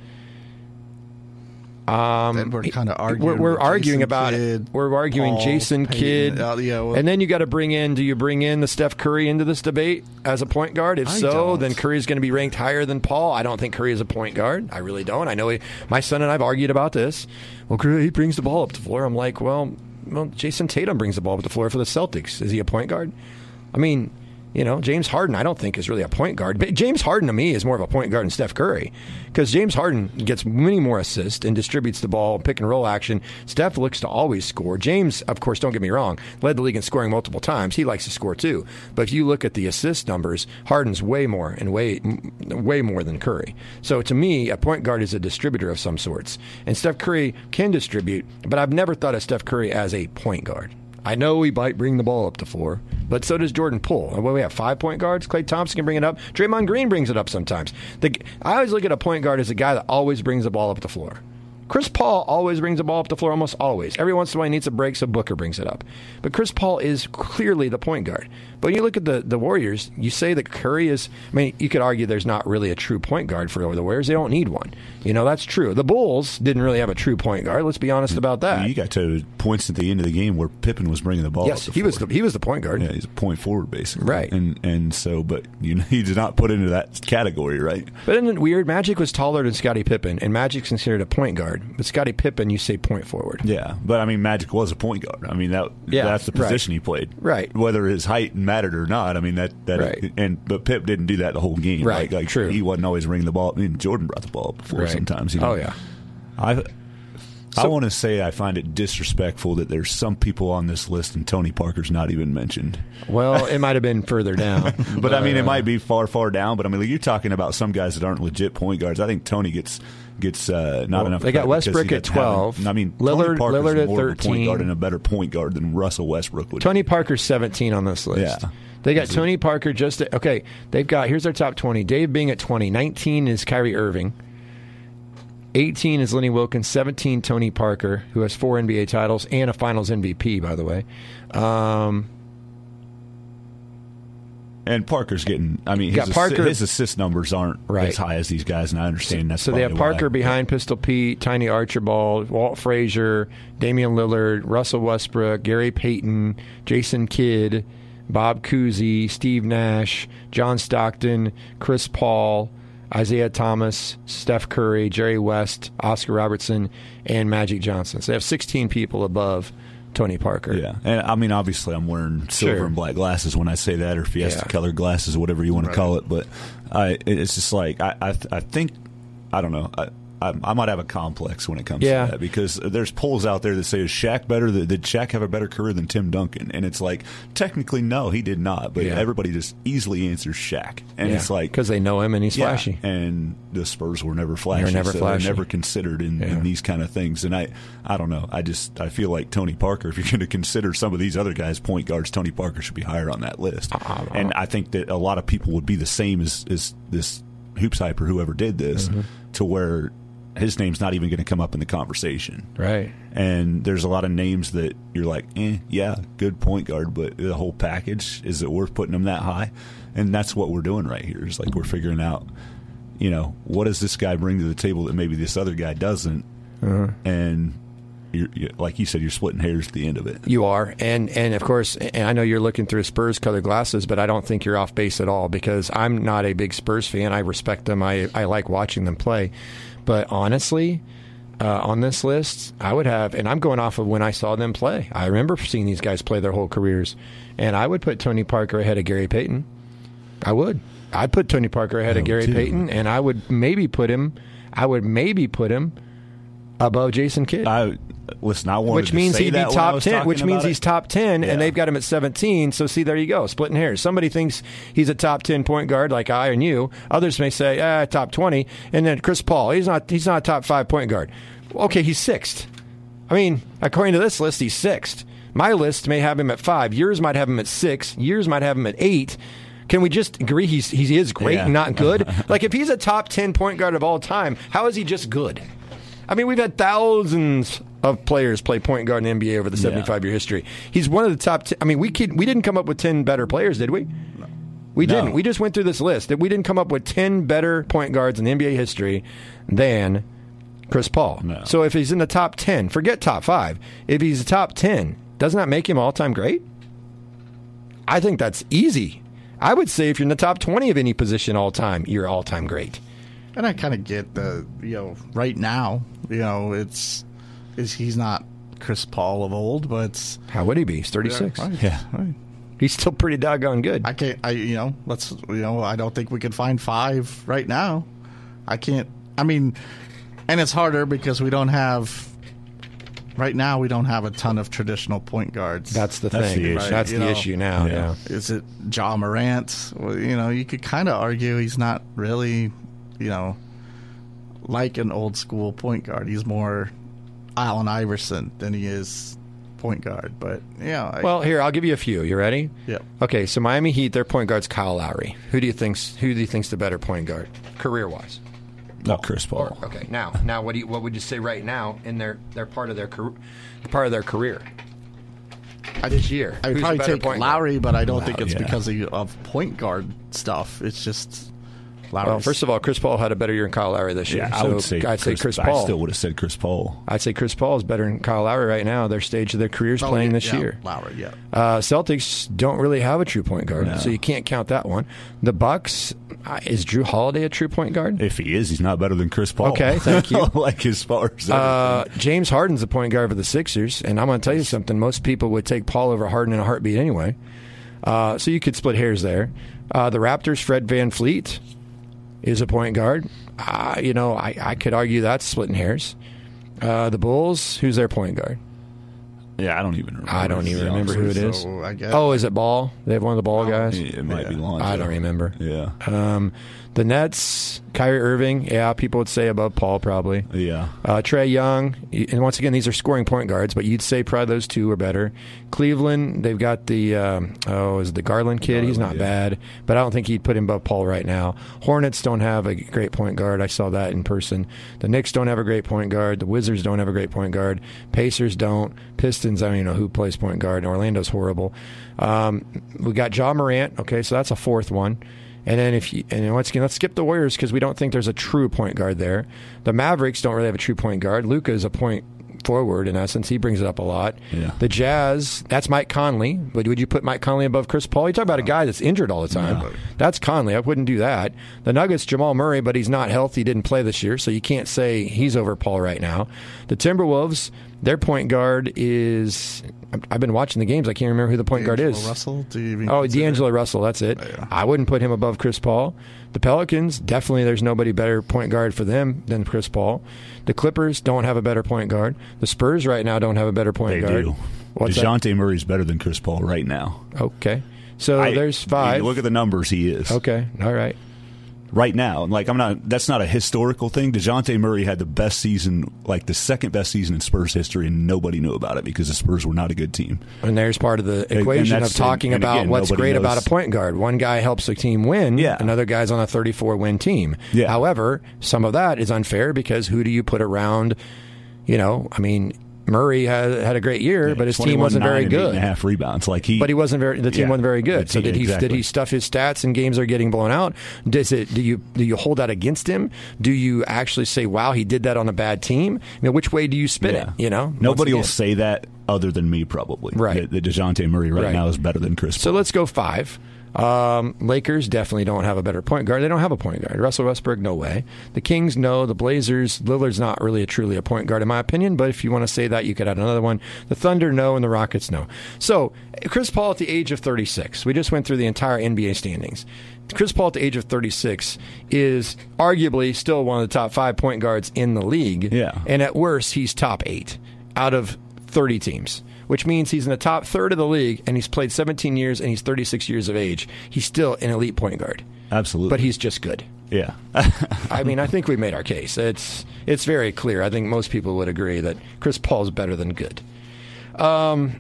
Then we're kind of arguing. We're arguing about Kidd, it. We're arguing Paul, Jason Payton, Kidd. and then you got to do you bring in the Steph Curry into this debate as a point guard? If so, then Curry's going to be ranked higher than Paul. I don't think Curry is a point guard. I really don't. I know my son and I have argued about this. Well, Curry, he brings the ball up the floor. I'm like, well, Jason Tatum brings the ball up the floor for the Celtics. Is he a point guard? I mean, James Harden, I don't think is really a point guard. But James Harden, to me, is more of a point guard than Steph Curry because James Harden gets many more assists and distributes the ball, pick and roll action. Steph looks to always score. James, of course, don't get me wrong, led the league in scoring multiple times. He likes to score too. But if you look at the assist numbers, Harden's way more and way more than Curry. So to me, a point guard is a distributor of some sorts. And Steph Curry can distribute, but I've never thought of Steph Curry as a point guard. I know he might bring the ball up the floor, but so does Jordan Poole. Well, we have 5 point guards. Klay Thompson can bring it up. Draymond Green brings it up sometimes. I always look at a point guard as a guy that always brings the ball up the floor. Chris Paul always brings the ball up the floor, almost always. Every once in a while he needs a break, so Booker brings it up. But Chris Paul is clearly the point guard. But when you look at the Warriors, you say that Curry is, I mean, you could argue there's not really a true point guard for the Warriors. They don't need one. That's true. The Bulls didn't really have a true point guard. Let's be honest about that. You got to points at the end of the game where Pippen was bringing the ball yes, up the floor. he was the point guard. Yeah, he's a point forward, basically. Right. And so, but he did not put into that category, right? But isn't it weird? Magic was taller than Scottie Pippen, and Magic's considered a point guard. But Scottie Pippen, you say point forward. Yeah, but I mean, Magic was a point guard. I mean, that's the position he played. Right. Whether his height mattered or not, I mean, right. But Pip didn't do that the whole game. Right. Like true. He wasn't always ringing the ball. I mean, Jordan brought the ball up before sometimes. Oh, yeah. I want to say I find it disrespectful that there's some people on this list and Tony Parker's not even mentioned. Well, it might have been further down. but I mean, it might be far, far down. But I mean, like, you're talking about some guys that aren't legit point guards. I think Tony gets not enough. They got Westbrook at 12. I mean, Lillard Tony at more 13. of a point guard and a better point guard than Russell Westbrook would. Tony Parker's 17 on this list. Yeah. They got Tony Parker they've got, here's their top 20. Dave Bing at 20. 19 is Kyrie Irving. 18 is Lenny Wilkins. 17, Tony Parker, who has 4 NBA titles and a Finals MVP, by the way. And Parker's getting, I mean, his assist numbers aren't as high as these guys, and I understand that's so they have Parker behind Pistol Pete, Tiny Archibald, Walt Frazier, Damian Lillard, Russell Westbrook, Gary Payton, Jason Kidd, Bob Cousy, Steve Nash, John Stockton, Chris Paul, Isaiah Thomas, Steph Curry, Jerry West, Oscar Robertson, and Magic Johnson. So they have 16 people above Tony Parker. Yeah, and I mean, obviously I'm wearing silver and black glasses when I say that, or Fiesta colored glasses, whatever you want to call it. But it's just like I think, I don't know, I might have a complex when it comes to that, because there's polls out there that say, is Shaq better? Did Shaq have a better career than Tim Duncan? And it's like, technically, no, he did not. But everybody just easily answers Shaq. And it's like, because they know him and he's flashy. And the Spurs were never flashy. They're never considered in these kind of things. And I don't know. I feel like Tony Parker, if you're going to consider some of these other guys point guards, Tony Parker should be higher on that list. And I think that a lot of people would be the same as this Hoops Hype or whoever did this, to where his name's not even going to come up in the conversation. Right. And there's a lot of names that you're like, good point guard, but the whole package, is it worth putting them that high? And that's what we're doing right here. It's like we're figuring out, what does this guy bring to the table that maybe this other guy doesn't? And you're, like you said, you're splitting hairs at the end of it. You are. And of course, and I know you're looking through Spurs-colored glasses, but I don't think you're off base at all, because I'm not a big Spurs fan. I respect them. I like watching them play. But honestly, on this list, I would have, and I'm going off of when I saw them play. I remember seeing these guys play their whole careers, and I would put Tony Parker ahead of Gary Payton. I would. I'd put Tony Parker ahead of Gary Payton, and I would maybe put him above Jason Kidd. Which means he'd be top 10. Which means he's top 10, and they've got him at 17. So see, there you go, splitting hairs. Somebody thinks he's a top 10 point guard like I and you. Others may say top 20. And then Chris Paul, he's not a top 5 point guard. Okay, he's 6th. I mean, according to this list, he's 6th. My list may have him at 5. Yours might have him at 6. Yours might have him at 8. Can we just agree he is great and not good? Like, if he's a top 10 point guard of all time, how is he just good? I mean, we've had thousands of players play point guard in the NBA over the 75-year history. He's one of the top 10. I mean, we didn't come up with 10 better players, did we? We didn't. We just went through this list. We didn't come up with 10 better point guards in NBA history than Chris Paul. No. So if he's in the top 10, forget top 5. If he's the top 10, doesn't that make him all-time great? I think that's easy. I would say if you're in the top 20 of any position all-time, you're all-time great. And I kind of get the, right now, he's not Chris Paul of old, but how would he be? He's 36. Right. He's still pretty doggone good. I don't think we can find 5 right now. I can't. I mean, and it's harder because we don't have. Right now, we don't have a ton of traditional point guards. That's the thing. That's the issue now. Yeah. Is it Ja Morant? Well, you could kind of argue he's not really, like an old school point guard. He's more Allen Iverson than he is point guard. But well, here, I'll give you a few. You ready? Yeah. Okay, so Miami Heat, their point guard's Kyle Lowry. Who do you think's the better point guard, career wise? Not Chris Paul. Okay, now what would you say right now in their part of their career? This year, I would who's probably the better take point Lowry, guard? but I don't think it's yeah. because of point guard stuff. It's just Lowry. Well, first of all, Chris Paul had a better year than Kyle Lowry this year. Yeah, so I'd say Chris Paul. I still would have said Chris Paul. I'd say Chris Paul is better than Kyle Lowry right now. Their stage of their careers playing this year. Lowry, yeah. Celtics don't really have a true point guard, so you can't count that one. The Bucks, is Drew Holiday a true point guard? If he is, he's not better than Chris Paul. Okay, thank you. Like as far as James Harden's the point guard for the Sixers, and I'm going to tell you something. Most people would take Paul over Harden in a heartbeat anyway. So you could split hairs there. The Raptors, Fred VanVleet is a point guard. I could argue that's splitting hairs. The Bulls, who's their point guard? Yeah, I don't even remember. I don't even remember who it is. So I guess. Oh, is it Ball? They have one of the Ball guys? It might be Lonzo. I don't remember. Yeah. The Nets, Kyrie Irving, people would say above Paul probably. Yeah. Trae Young, and once again, these are scoring point guards, but you'd say probably those two are better. Cleveland, they've got the, is it the Garland kid? He's not bad, but I don't think he'd put him above Paul right now. Hornets don't have a great point guard. I saw that in person. The Knicks don't have a great point guard. The Wizards don't have a great point guard. Pacers don't. Pistons, I don't even know who plays point guard. Orlando's horrible. We got Ja Morant, okay, so that's a fourth one. And then once again, let's skip the Warriors because we don't think there's a true point guard there. The Mavericks don't really have a true point guard. Luka is a point forward in essence. He brings it up a lot. Yeah. The Jazz, that's Mike Conley. But would you put Mike Conley above Chris Paul? You talk about a guy that's injured all the time. No. That's Conley. I wouldn't do that. The Nuggets, Jamal Murray, but he's not healthy. He didn't play this year, so you can't say he's over Paul right now. The Timberwolves, their point guard is... I've been watching the games. I can't remember who the point guard is. Russell? D'Angelo Russell. That's it. Yeah. I wouldn't put him above Chris Paul. The Pelicans, definitely there's nobody better point guard for them than Chris Paul. The Clippers don't have a better point guard. The Spurs right now don't have a better point guard. They do. DeJounte Murray's better than Chris Paul right now. Okay. So there's five. You look at the numbers, he is. Okay. All right. Right now, that's not a historical thing. DeJounte Murray had the best season, like the second best season in Spurs history, and nobody knew about it because the Spurs were not a good team. And there's part of the equation of talking about what's great about a point guard. One guy helps the team win, another guy's on a 34-win team. Yeah. However, some of that is unfair because who do you put around, Murray had a great year, but his team wasn't very good. 8.5 rebounds, but he wasn't very. The team wasn't very good. So did he stuff his stats and games are getting blown out? Do you hold that against him? Do you actually say, wow, he did that on a bad team? Which way do you spin it? Nobody will say that other than me, probably. Right. The DeJounte Murray right now is better than Chris Paul. So let's go 5. Lakers definitely don't have a better point guard. They don't have a point guard. Russell Westbrook, no way. The Kings, no. The Blazers, Lillard's not really truly a point guard in my opinion, but if you want to say that, you could add another one. The Thunder, no, and the Rockets, no. So, Chris Paul at the age of 36. We just went through the entire NBA standings. Chris Paul at the age of 36 is arguably still one of the top 5 point guards in the league. Yeah. And at worst, he's top 8 out of 30 teams, which means he's in the top third of the league, and he's played 17 years, and he's 36 years of age. He's still an elite point guard. Absolutely. But he's just good. Yeah. I think we made our case. It's very clear. I think most people would agree that Chris Paul's better than good. So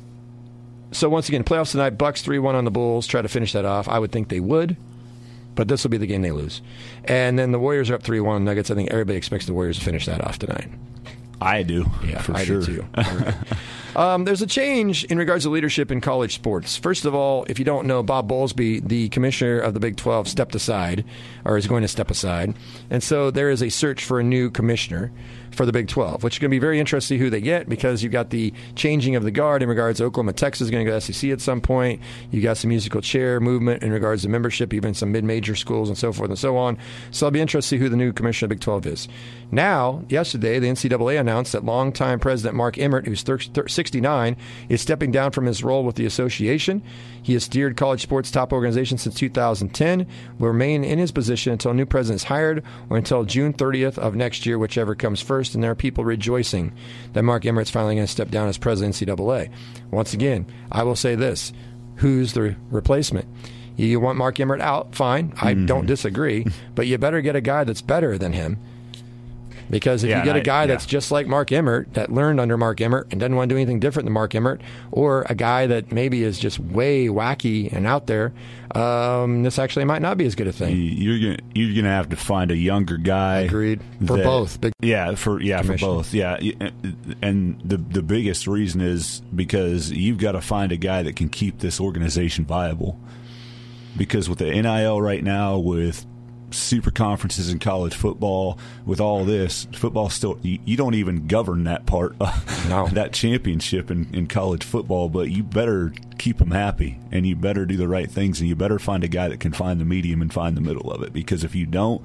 once again, playoffs tonight, Bucks 3-1 on the Bulls. Try to finish that off. I would think they would, but this will be the game they lose. And then the Warriors are up 3-1 on Nuggets. I think everybody expects the Warriors to finish that off tonight. I do. Yeah, for I sure. do too. There's a change in regards to leadership in college sports. First of all, if you don't know, Bob Bowlesby, the commissioner of the Big 12, stepped aside, or is going to step aside. And so there is a search for a new commissioner for the Big 12, which is going to be very interesting who they get because you've got the changing of the guard in regards to Oklahoma, Texas is going to go to SEC at some point. You got some musical chair movement in regards to membership, even some mid-major schools and so forth and so on. So I'll be interested to see who the new commissioner of the Big 12 is. Now, yesterday, the NCAA announced that longtime President Mark Emmert, who's 69, is stepping down from his role with the association. He has steered college sports top organizations since 2010, will remain in his position until a new president is hired or until June 30th of next year, whichever comes first. And there are people rejoicing that Mark Emmert's finally going to step down as president of NCAA. Once again, I will say this. Who's the replacement? You want Mark Emmert out? Fine. I don't disagree. But you better get a guy that's better than him. Because if you get a guy that's just like Mark Emmert, that learned under Mark Emmert and doesn't want to do anything different than Mark Emmert, or a guy that maybe is just way wacky and out there, this actually might not be as good a thing. You're gonna have to find a younger guy. Agreed. For both. For both. Yeah, and the biggest reason is because you've got to find a guy that can keep this organization viable. Because with the NIL right now, with super conferences in college football, with all this, football still, you don't even govern that part of that championship in college football, but you better keep them happy, and you better do the right things, and you better find a guy that can find the medium and find the middle of it, because if you don't,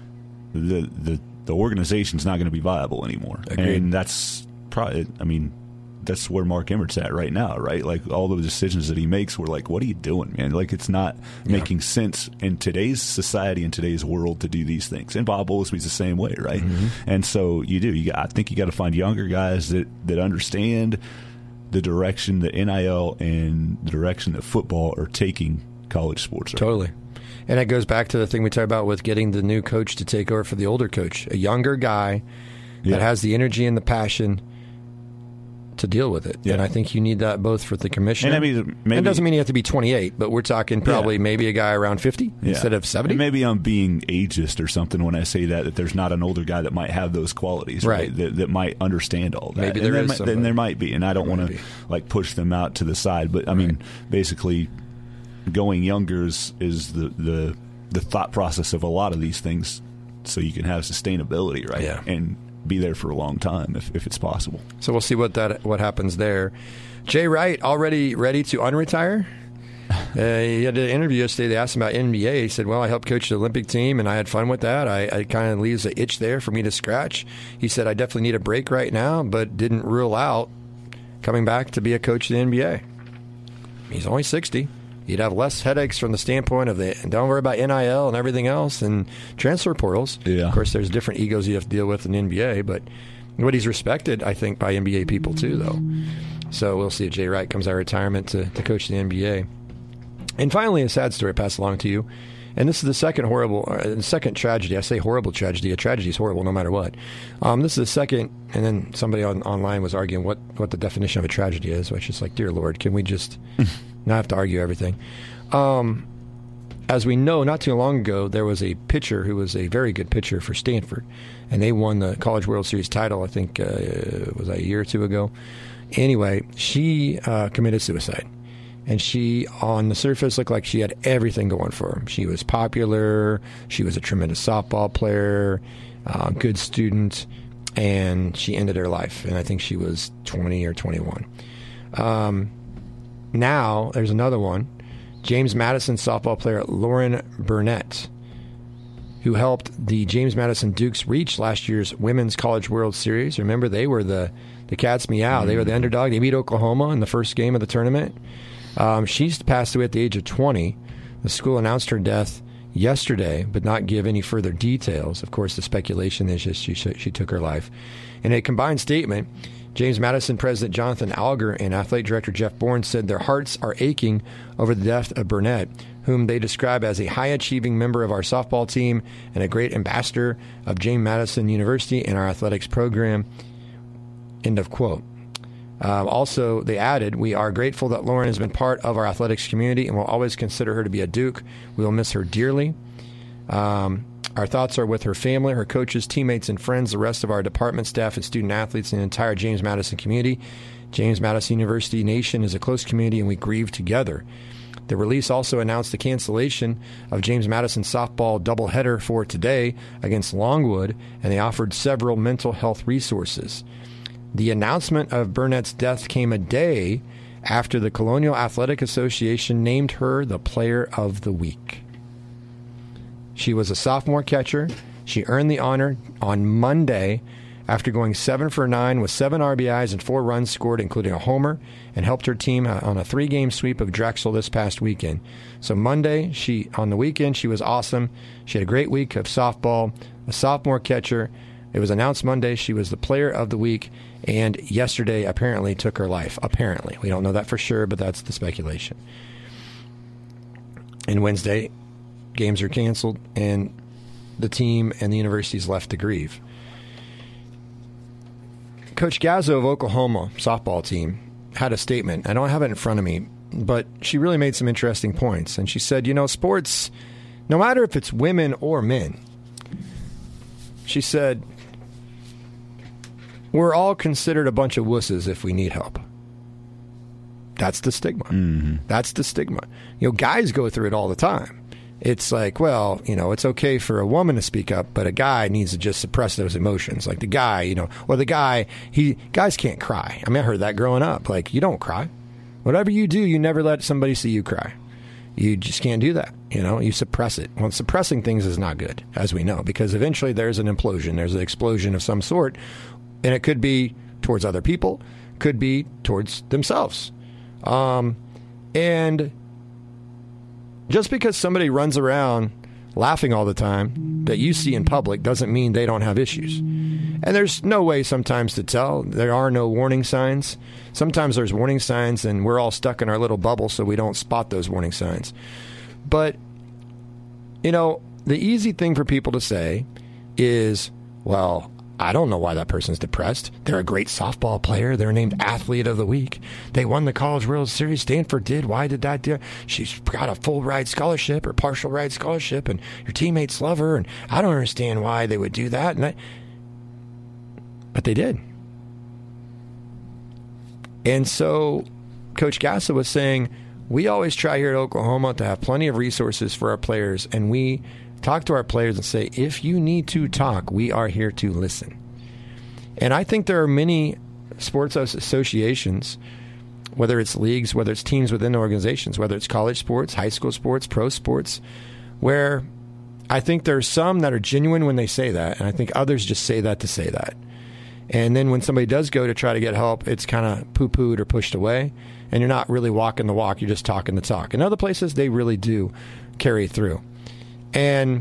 the organization's not going to be viable anymore. Agreed. And that's probably, that's where Mark Emmert's at right now, right? Like, all the decisions that he makes, we're like, what are you doing, man? Like, it's not making sense in today's society, in today's world, to do these things. And Bob Olisby's the same way, right? Mm-hmm. And so I think you got to find younger guys that understand the direction that NIL and the direction that football are taking college sports. Right? Totally. And it goes back to the thing we talked about with getting the new coach to take over for the older coach, a younger guy that has the energy and the passion to deal with it. And I think you need that both for the commissioner. And maybe, it doesn't mean you have to be 28, but we're talking probably maybe a guy around 50 instead of 70. And maybe I'm being ageist or something when I say that there's not an older guy that might have those qualities, right? That might understand all that. Maybe there is. Then there might be, and I don't want to push them out to the side, but basically, going younger is the thought process of a lot of these things, so you can have sustainability, right? Yeah. And be there for a long time if it's possible. So we'll see what happens there. Jay Wright already ready to unretire. He had an interview yesterday. They asked him about NBA. He said, well, I helped coach the Olympic team, and I had fun with that. I kind of leaves an itch there for me to scratch. He said, I definitely need a break right now, but didn't rule out coming back to be a coach in the NBA. He's only 60. He'd have less headaches from the standpoint of don't worry about NIL and everything else and transfer portals. Yeah. Of course, there's different egos you have to deal with in the NBA, but he's respected, I think, by NBA people too, though. So we'll see if Jay Wright comes out of retirement to coach the NBA. And finally, a sad story I pass along to you. And this is the second tragedy. I say horrible tragedy. A tragedy is horrible no matter what. This is the second, and then somebody online was arguing what the definition of a tragedy is. So it's just like, dear Lord, can we just not have to argue everything? As we know, not too long ago, there was a pitcher who was a very good pitcher for Stanford, and they won the College World Series title, I think, was a year or two ago. Anyway, she committed suicide. And she, on the surface, looked like she had everything going for her. She was popular. She was a tremendous softball player, good student, and she ended her life. And I think she was 20 or 21. Now, there's another one. James Madison softball player Lauren Burnett, who helped the James Madison Dukes reach last year's Women's College World Series. Remember, they were the Cats Meow. They were the underdog. They beat Oklahoma in the first game of the tournament. She's passed away at the age of 20. The school announced her death yesterday, but not give any further details. Of course, the speculation is just she took her life. In a combined statement, James Madison President Jonathan Alger and Athletic Director Jeff Bourne said their hearts are aching over the death of Burnett, whom they describe as a high-achieving member of our softball team and a great ambassador of James Madison University and our athletics program. End of quote. Also, they added, we are grateful that Lauren has been part of our athletics community and will always consider her to be a Duke. We will miss her dearly. Our thoughts are with her family, her coaches, teammates, and friends, the rest of our department staff and student athletes, and the entire James Madison community. James Madison University Nation is a close community, and we grieve together. The release also announced the cancellation of James Madison softball doubleheader for today against Longwood, and they offered several mental health resources. The announcement of Burnett's death came a day after the Colonial Athletic Association named her the Player of the Week. She was a sophomore catcher. She earned the honor on Monday after going 7 for 9 with 7 RBIs and 4 runs scored, including a homer, and helped her team on a 3-game sweep of Drexel this past weekend. So Monday, on the weekend, she was awesome. She had a great week of softball, a sophomore catcher. It was announced Monday she was the Player of the Week, and yesterday apparently took her life. Apparently. We don't know that for sure, but that's the speculation. And Wednesday, games are canceled, and the team and the university is left to grieve. Coach Gazzo of Oklahoma softball team had a statement. I don't have it in front of me, but she really made some interesting points. And she said, sports, no matter if it's women or men, she said, we're all considered a bunch of wusses if we need help. That's the stigma. Mm-hmm. That's the stigma. Guys go through it all the time. It's like, well, it's okay for a woman to speak up, but a guy needs to just suppress those emotions. Like the guy, or the guy, guys can't cry. I mean, I heard that growing up. Like, you don't cry. Whatever you do, you never let somebody see you cry. You just can't do that. You suppress it. Well, suppressing things is not good, as we know, because eventually there's an implosion. There's an explosion of some sort, and it could be towards other people, could be towards themselves. And just because somebody runs around laughing all the time that you see in public doesn't mean they don't have issues. And there's no way sometimes to tell. There are no warning signs. Sometimes there's warning signs and we're all stuck in our little bubble so we don't spot those warning signs. But, the easy thing for people to say is, well, I don't know why that person's depressed. They're a great softball player. They're named Athlete of the Week. They won the College World Series. Stanford did. Why did that do? She's got a full ride scholarship or partial ride scholarship, and your teammates love her. And I don't understand why they would do that. But they did. And so Coach Gassa was saying, we always try here at Oklahoma to have plenty of resources for our players, and we talk to our players and say, if you need to talk, we are here to listen. And I think there are many sports associations, whether it's leagues, whether it's teams within organizations, whether it's college sports, high school sports, pro sports, where I think there are some that are genuine when they say that, and I think others just say that to say that. And then when somebody does go to try to get help, it's kind of poo-pooed or pushed away, and you're not really walking the walk, you're just talking the talk. In other places, they really do carry through. And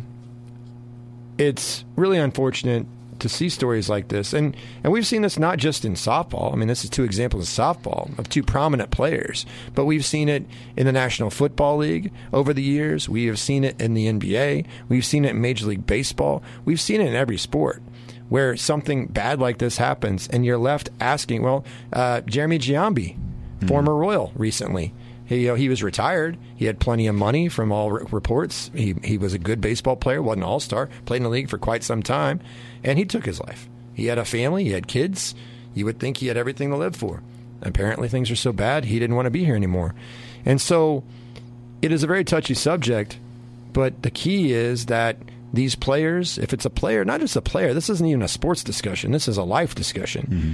it's really unfortunate to see stories like this. And we've seen this not just in softball. I mean, this is two examples of softball, of two prominent players. But we've seen it in the National Football League over the years. We have seen it in the NBA. We've seen it in Major League Baseball. We've seen it in every sport where something bad like this happens. And you're left asking, Jeremy Giambi, former Royal recently. He was retired. He had plenty of money from all reports. He was a good baseball player, wasn't an all-star, played in the league for quite some time, and he took his life. He had a family. He had kids. You would think he had everything to live for. Apparently things are so bad, he didn't want to be here anymore. And so it is a very touchy subject, but the key is that these players, if it's a player, not just a player, this isn't even a sports discussion. This is a life discussion. Mm-hmm.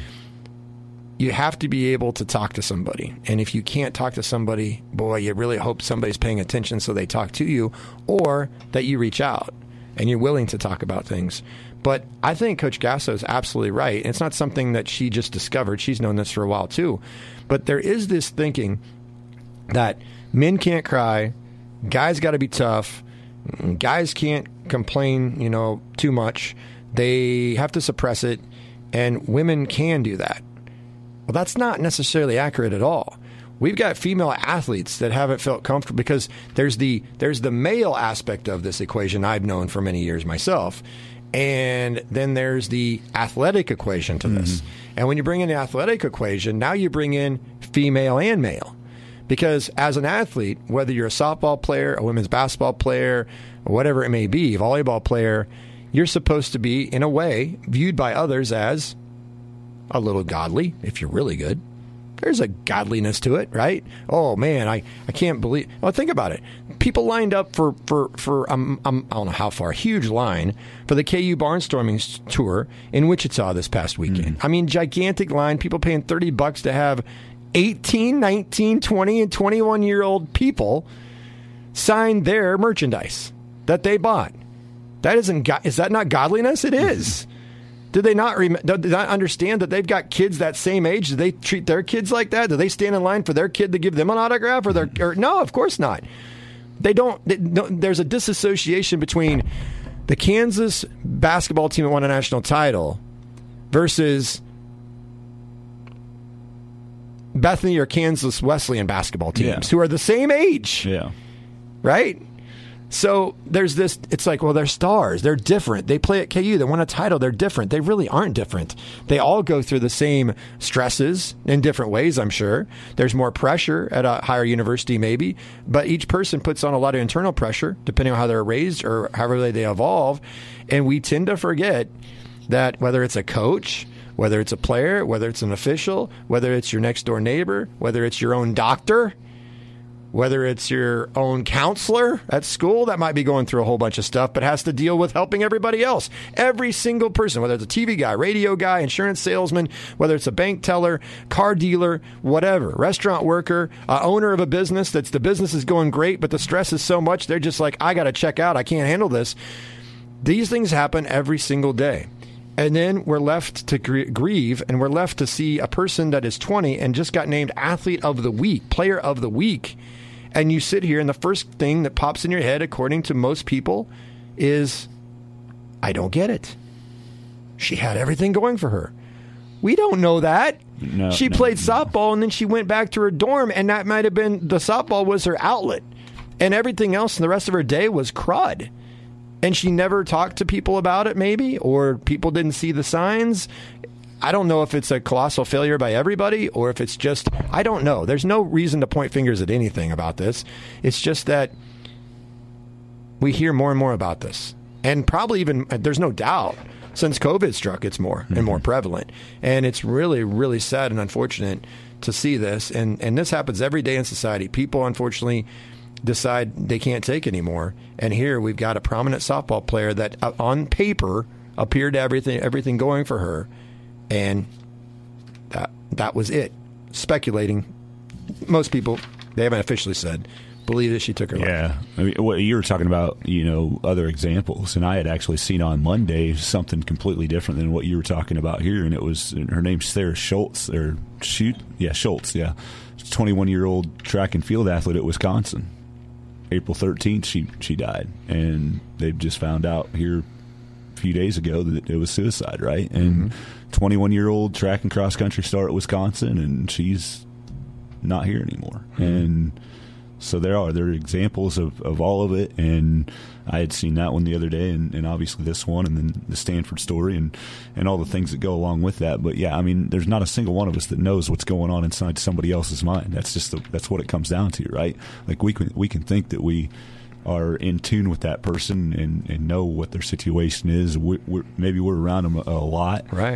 You have to be able to talk to somebody. And if you can't talk to somebody, boy, you really hope somebody's paying attention so they talk to you, or that you reach out and you're willing to talk about things. But I think Coach Gasso is absolutely right. And it's not something that she just discovered. She's known this for a while too. But there is this thinking that men can't cry, guys got to be tough, guys can't complain, too much. They have to suppress it, and women can do that. Well, that's not necessarily accurate at all. We've got female athletes that haven't felt comfortable because there's the male aspect of this equation I've known for many years myself, and then there's the athletic equation to this. Mm-hmm. And when you bring in the athletic equation, now you bring in female and male. Because as an athlete, whether you're a softball player, a women's basketball player, or whatever it may be, volleyball player, you're supposed to be, in a way, viewed by others as a little godly, if you're really good. There's a godliness to it, right? Oh, man, I can't believe... Well, think about it. People lined up for I don't know how far, a huge line for the KU Barnstorming Tour in Wichita this past weekend. I mean, gigantic line, people paying $30 to have 18, 19, 20, and 21-year-old people sign their merchandise that they bought. Is that not godliness? It is. Do they not understand that they've got kids that same age? Do they treat their kids like that? Do they stand in line for their kid to give them an autograph? No, of course not. They don't. There's a disassociation between the Kansas basketball team that won a national title versus Bethany or Kansas Wesleyan basketball teams who are the same age. Yeah. Right? So there's this, it's like, well, they're stars. They're different. They play at KU. They won a title. They're different. They really aren't different. They all go through the same stresses in different ways, I'm sure. There's more pressure at a higher university, maybe. But each person puts on a lot of internal pressure, depending on how they're raised or however they evolve. And we tend to forget that whether it's a coach, whether it's a player, whether it's an official, whether it's your next door neighbor, whether it's your own doctor, whether it's your own counselor at school that might be going through a whole bunch of stuff, but has to deal with helping everybody else. Every single person, whether it's a TV guy, radio guy, insurance salesman, whether it's a bank teller, car dealer, whatever, restaurant worker, owner of a business the business is going great, but the stress is so much, they're just like, I got to check out. I can't handle this. These things happen every single day. And then we're left to grieve, and we're left to see a person that is 20 and just got named Athlete of the Week, Player of the Week. And you sit here, and the first thing that pops in your head, according to most people, is, I don't get it. She had everything going for her. We don't know that. She played softball, and then she went back to her dorm, and that might have been, the softball was her outlet. And everything else in the rest of her day was crud. And she never talked to people about it, maybe, or people didn't see the signs. I don't know if it's a colossal failure by everybody or if it's just, I don't know. There's no reason to point fingers at anything about this. It's just that we hear more and more about this. And probably even, there's no doubt, since COVID struck, it's more and more prevalent. And it's really, really sad and unfortunate to see this. And this happens every day in society. People, unfortunately, decide they can't take anymore. And here we've got a prominent softball player that on paper appeared to everything going for her. And that was it. Speculating. Most people, they haven't officially said, believe that she took her life. Yeah. I mean, what you were talking about, other examples, and I had actually seen on Monday something completely different than what you were talking about here, and it was, her name's Sarah Schultz, Schultz, 21-year-old track and field athlete at Wisconsin. April 13th, she died, and they've just found out here a few days ago that it was suicide, right? And 21-year-old track and cross-country star at Wisconsin, and she's not here anymore. And so there are examples of all of it, and I had seen that one the other day, and obviously this one, and then the Stanford story, and all the things that go along with that. But yeah, I mean, there's not a single one of us that knows what's going on inside somebody else's mind. That's just that's what it comes down to, right? Like we can think that we are in tune with that person and know what their situation is. Maybe we're around them a lot, right?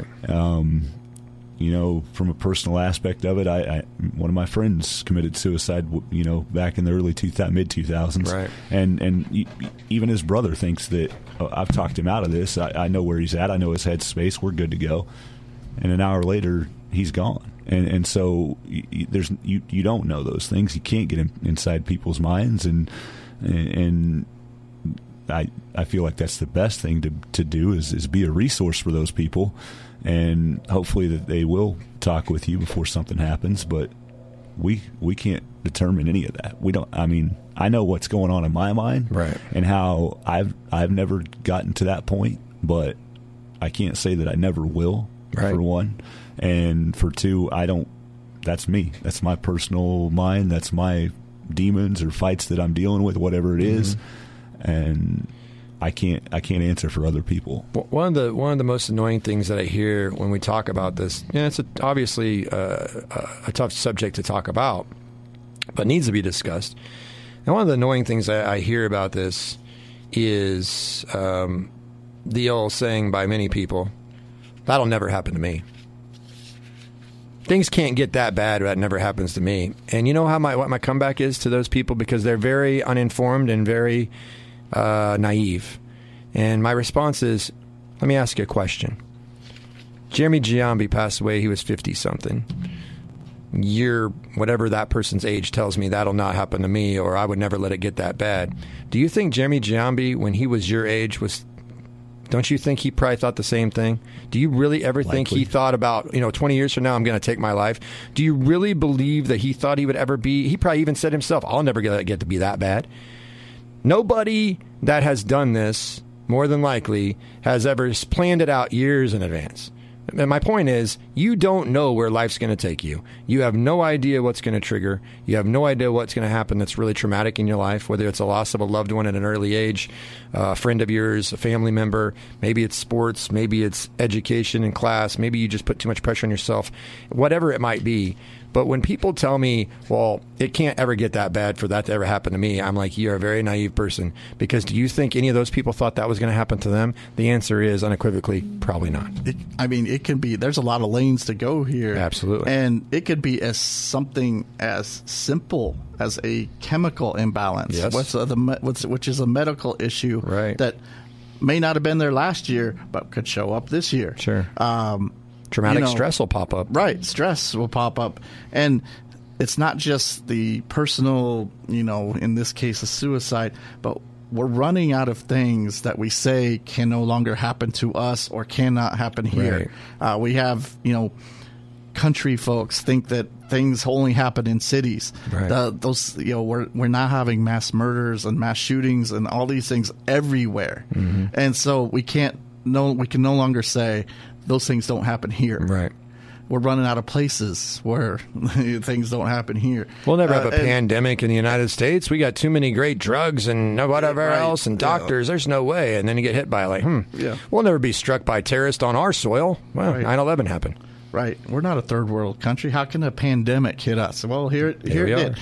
From a personal aspect of it, one of my friends committed suicide, back in the mid 2000s, right? And even his brother thinks that I've talked him out of this. I know where he's at. I know his headspace. We're good to go. And an hour later, he's gone. And so you don't know those things. You can't get inside people's minds, and I feel like that's the best thing to do is be a resource for those people. And hopefully that they will talk with you before something happens, but we can't determine any of that. We don't. I mean, I know what's going on in my mind, right? And how I've never gotten to that point, but I can't say that I never will. Right. For one, and for two, I don't. That's me. That's my personal mind. That's my demons or fights that I'm dealing with, whatever it is, and I can't answer for other people. One of the most annoying things that I hear when we talk about this, it's obviously a tough subject to talk about, but needs to be discussed. And one of the annoying things I hear about this is the old saying by many people, "That'll never happen to me." Things can't get that bad. That never happens to me. And you know what my comeback is to those people, because they're very uninformed and very naive. And my response is, let me ask you a question. Jeremy Giambi passed away. He was 50-something. Whatever that person's age tells me, that'll not happen to me, or I would never let it get that bad. Do you think Jeremy Giambi, when he was your age, don't you think he probably thought the same thing? Do you really ever think he thought about, 20 years from now, I'm going to take my life? Do you really believe that he thought he would ever be? He probably even said himself, I'll never get to be that bad. Nobody that has done this, more than likely, has ever planned it out years in advance. And my point is, you don't know where life's going to take you. You have no idea what's going to trigger. You have no idea what's going to happen that's really traumatic in your life, whether it's a loss of a loved one at an early age, a friend of yours, a family member. Maybe it's sports. Maybe it's education in class. Maybe you just put too much pressure on yourself. Whatever it might be. But when people tell me, well, it can't ever get that bad for that to ever happen to me, I'm like, you're a very naive person. Because do you think any of those people thought that was going to happen to them? The answer is unequivocally, probably not. It can be, there's a lot of lanes to go here. Absolutely. And it could be as something as simple as a chemical imbalance, Yes. which is a medical issue Right. that may not have been there last year, but could show up this year. Sure. Traumatic stress will pop up. Right. Stress will pop up. And it's not just the personal, in this case, a suicide, but we're running out of things that we say can no longer happen to us or cannot happen here. Right. We have, country folks think that things only happen in cities. Right. We're not having mass murders and mass shootings and all these things everywhere. Mm-hmm. And so we can no longer say those things don't happen here. Right. We're running out of places where things don't happen here. We'll never have a pandemic in the United States. We got too many great drugs and whatever else and doctors. There's no way. And then you get hit by we'll never be struck by terrorists on our soil. Well, 9/11 happened. Right. We're not a third world country. How can a pandemic hit us? Well, here it did.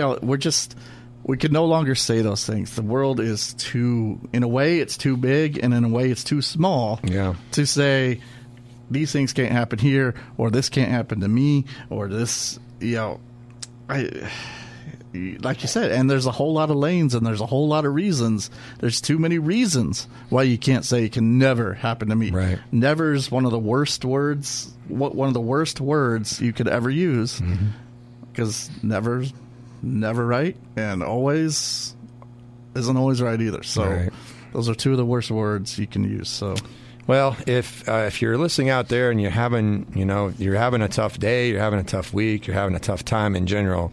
We can no longer say those things. The world is in a way, it's too big, and in a way, it's too small to say these things can't happen here, or this can't happen to me, or this, like you said, and there's a whole lot of lanes, and there's a whole lot of reasons. There's too many reasons why you can't say it can never happen to me. Right. Never is one of the worst words. One of the worst words you could ever use, because never right, and always isn't always right either. So those are two of the worst words you can use. So. Well, if you're listening out there and you're having a tough day, you're having a tough week, you're having a tough time in general,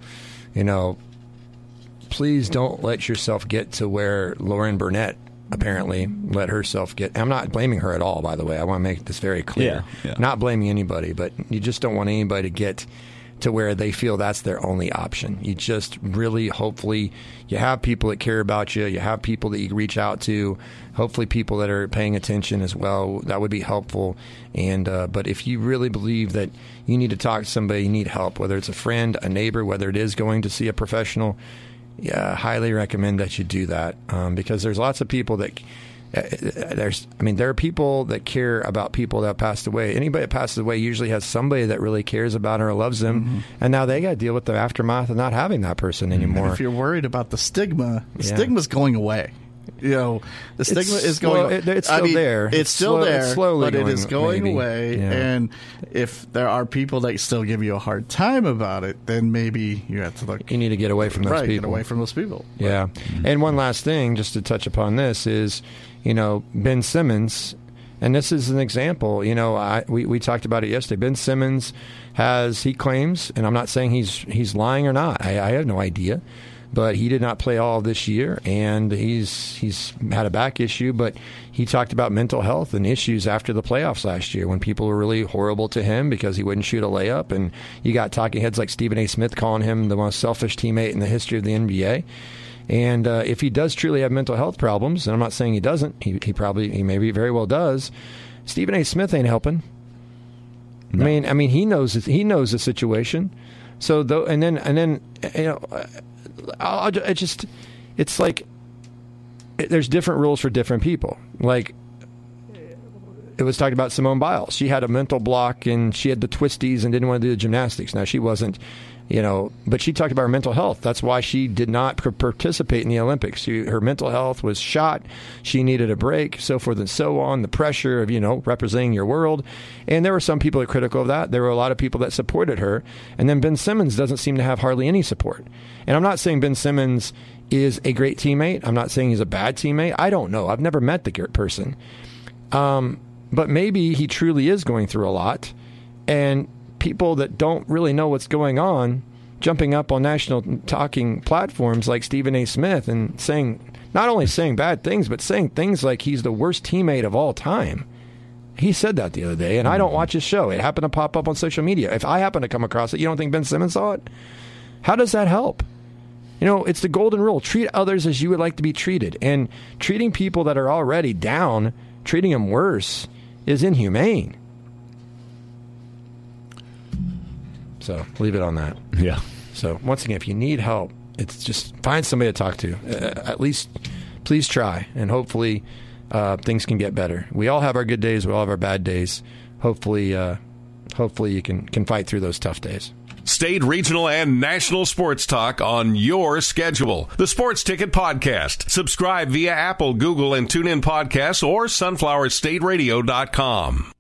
please don't let yourself get to where Lauren Burnett apparently let herself get. I'm not blaming her at all, by the way. I want to make this very clear. Yeah. Not blaming anybody, but you just don't want anybody to get to where they feel that's their only option. You just really, hopefully, you have people that care about you. You have people that you reach out to. Hopefully, people that are paying attention as well. That would be helpful. And but if you really believe that you need to talk to somebody, you need help, whether it's a friend, a neighbor, whether it is going to see a professional, highly recommend that you do that, because there's lots of people that. There are people that care about people that passed away. Anybody that passes away usually has somebody that really cares about them or loves them, and now they got to deal with the aftermath of not having that person anymore. And if you're worried about the stigma's going going. The stigma is going. It's still there. It's still there, it's slowly but it is going away. Yeah. And if there are people that still give you a hard time about it, then maybe you have to look. You need to get away from those people. Get away from those people. Yeah. And one last thing, just to touch upon this, is Ben Simmons. And this is an example. We talked about it yesterday. Ben Simmons he claims, and I'm not saying he's lying or not. I have no idea. But he did not play all of this year, and he's had a back issue. But he talked about mental health and issues after the playoffs last year when people were really horrible to him because he wouldn't shoot a layup. And you got talking heads like Stephen A. Smith calling him the most selfish teammate in the history of the NBA. And if he does truly have mental health problems, and I'm not saying he doesn't, he maybe very well does. Stephen A. Smith ain't helping. No. I mean he knows the situation. So though, and then it's like there's different rules for different people. Like it was talked about Simone Biles. She had a mental block and she had the twisties and didn't want to do the gymnastics. Now she wasn't, but she talked about her mental health. That's why she did not participate in the Olympics. Her mental health was shot. She needed a break, so forth and so on. The pressure of, representing your world. And there were some people that were critical of that. There were a lot of people that supported her. And then Ben Simmons doesn't seem to have hardly any support. And I'm not saying Ben Simmons is a great teammate. I'm not saying he's a bad teammate. I don't know. I've never met the person. But maybe he truly is going through a lot. And people that don't really know what's going on jumping up on national talking platforms like Stephen A. Smith and not only saying bad things, but saying things like he's the worst teammate of all time. He said that the other day, and I don't watch his show. It happened to pop up on social media. If I happen to come across it, you don't think Ben Simmons saw it? How does that help? It's the golden rule. Treat others as you would like to be treated. And treating people that are already down, treating them worse, is inhumane. So, leave it on that. Yeah. So, once again, if you need help, it's just find somebody to talk to. At least, please try. And hopefully, things can get better. We all have our good days. We all have our bad days. Hopefully you can fight through those tough days. State, regional, and national sports talk on your schedule. The Sports Ticket Podcast. Subscribe via Apple, Google, and TuneIn Podcasts or sunflowerstateradio.com.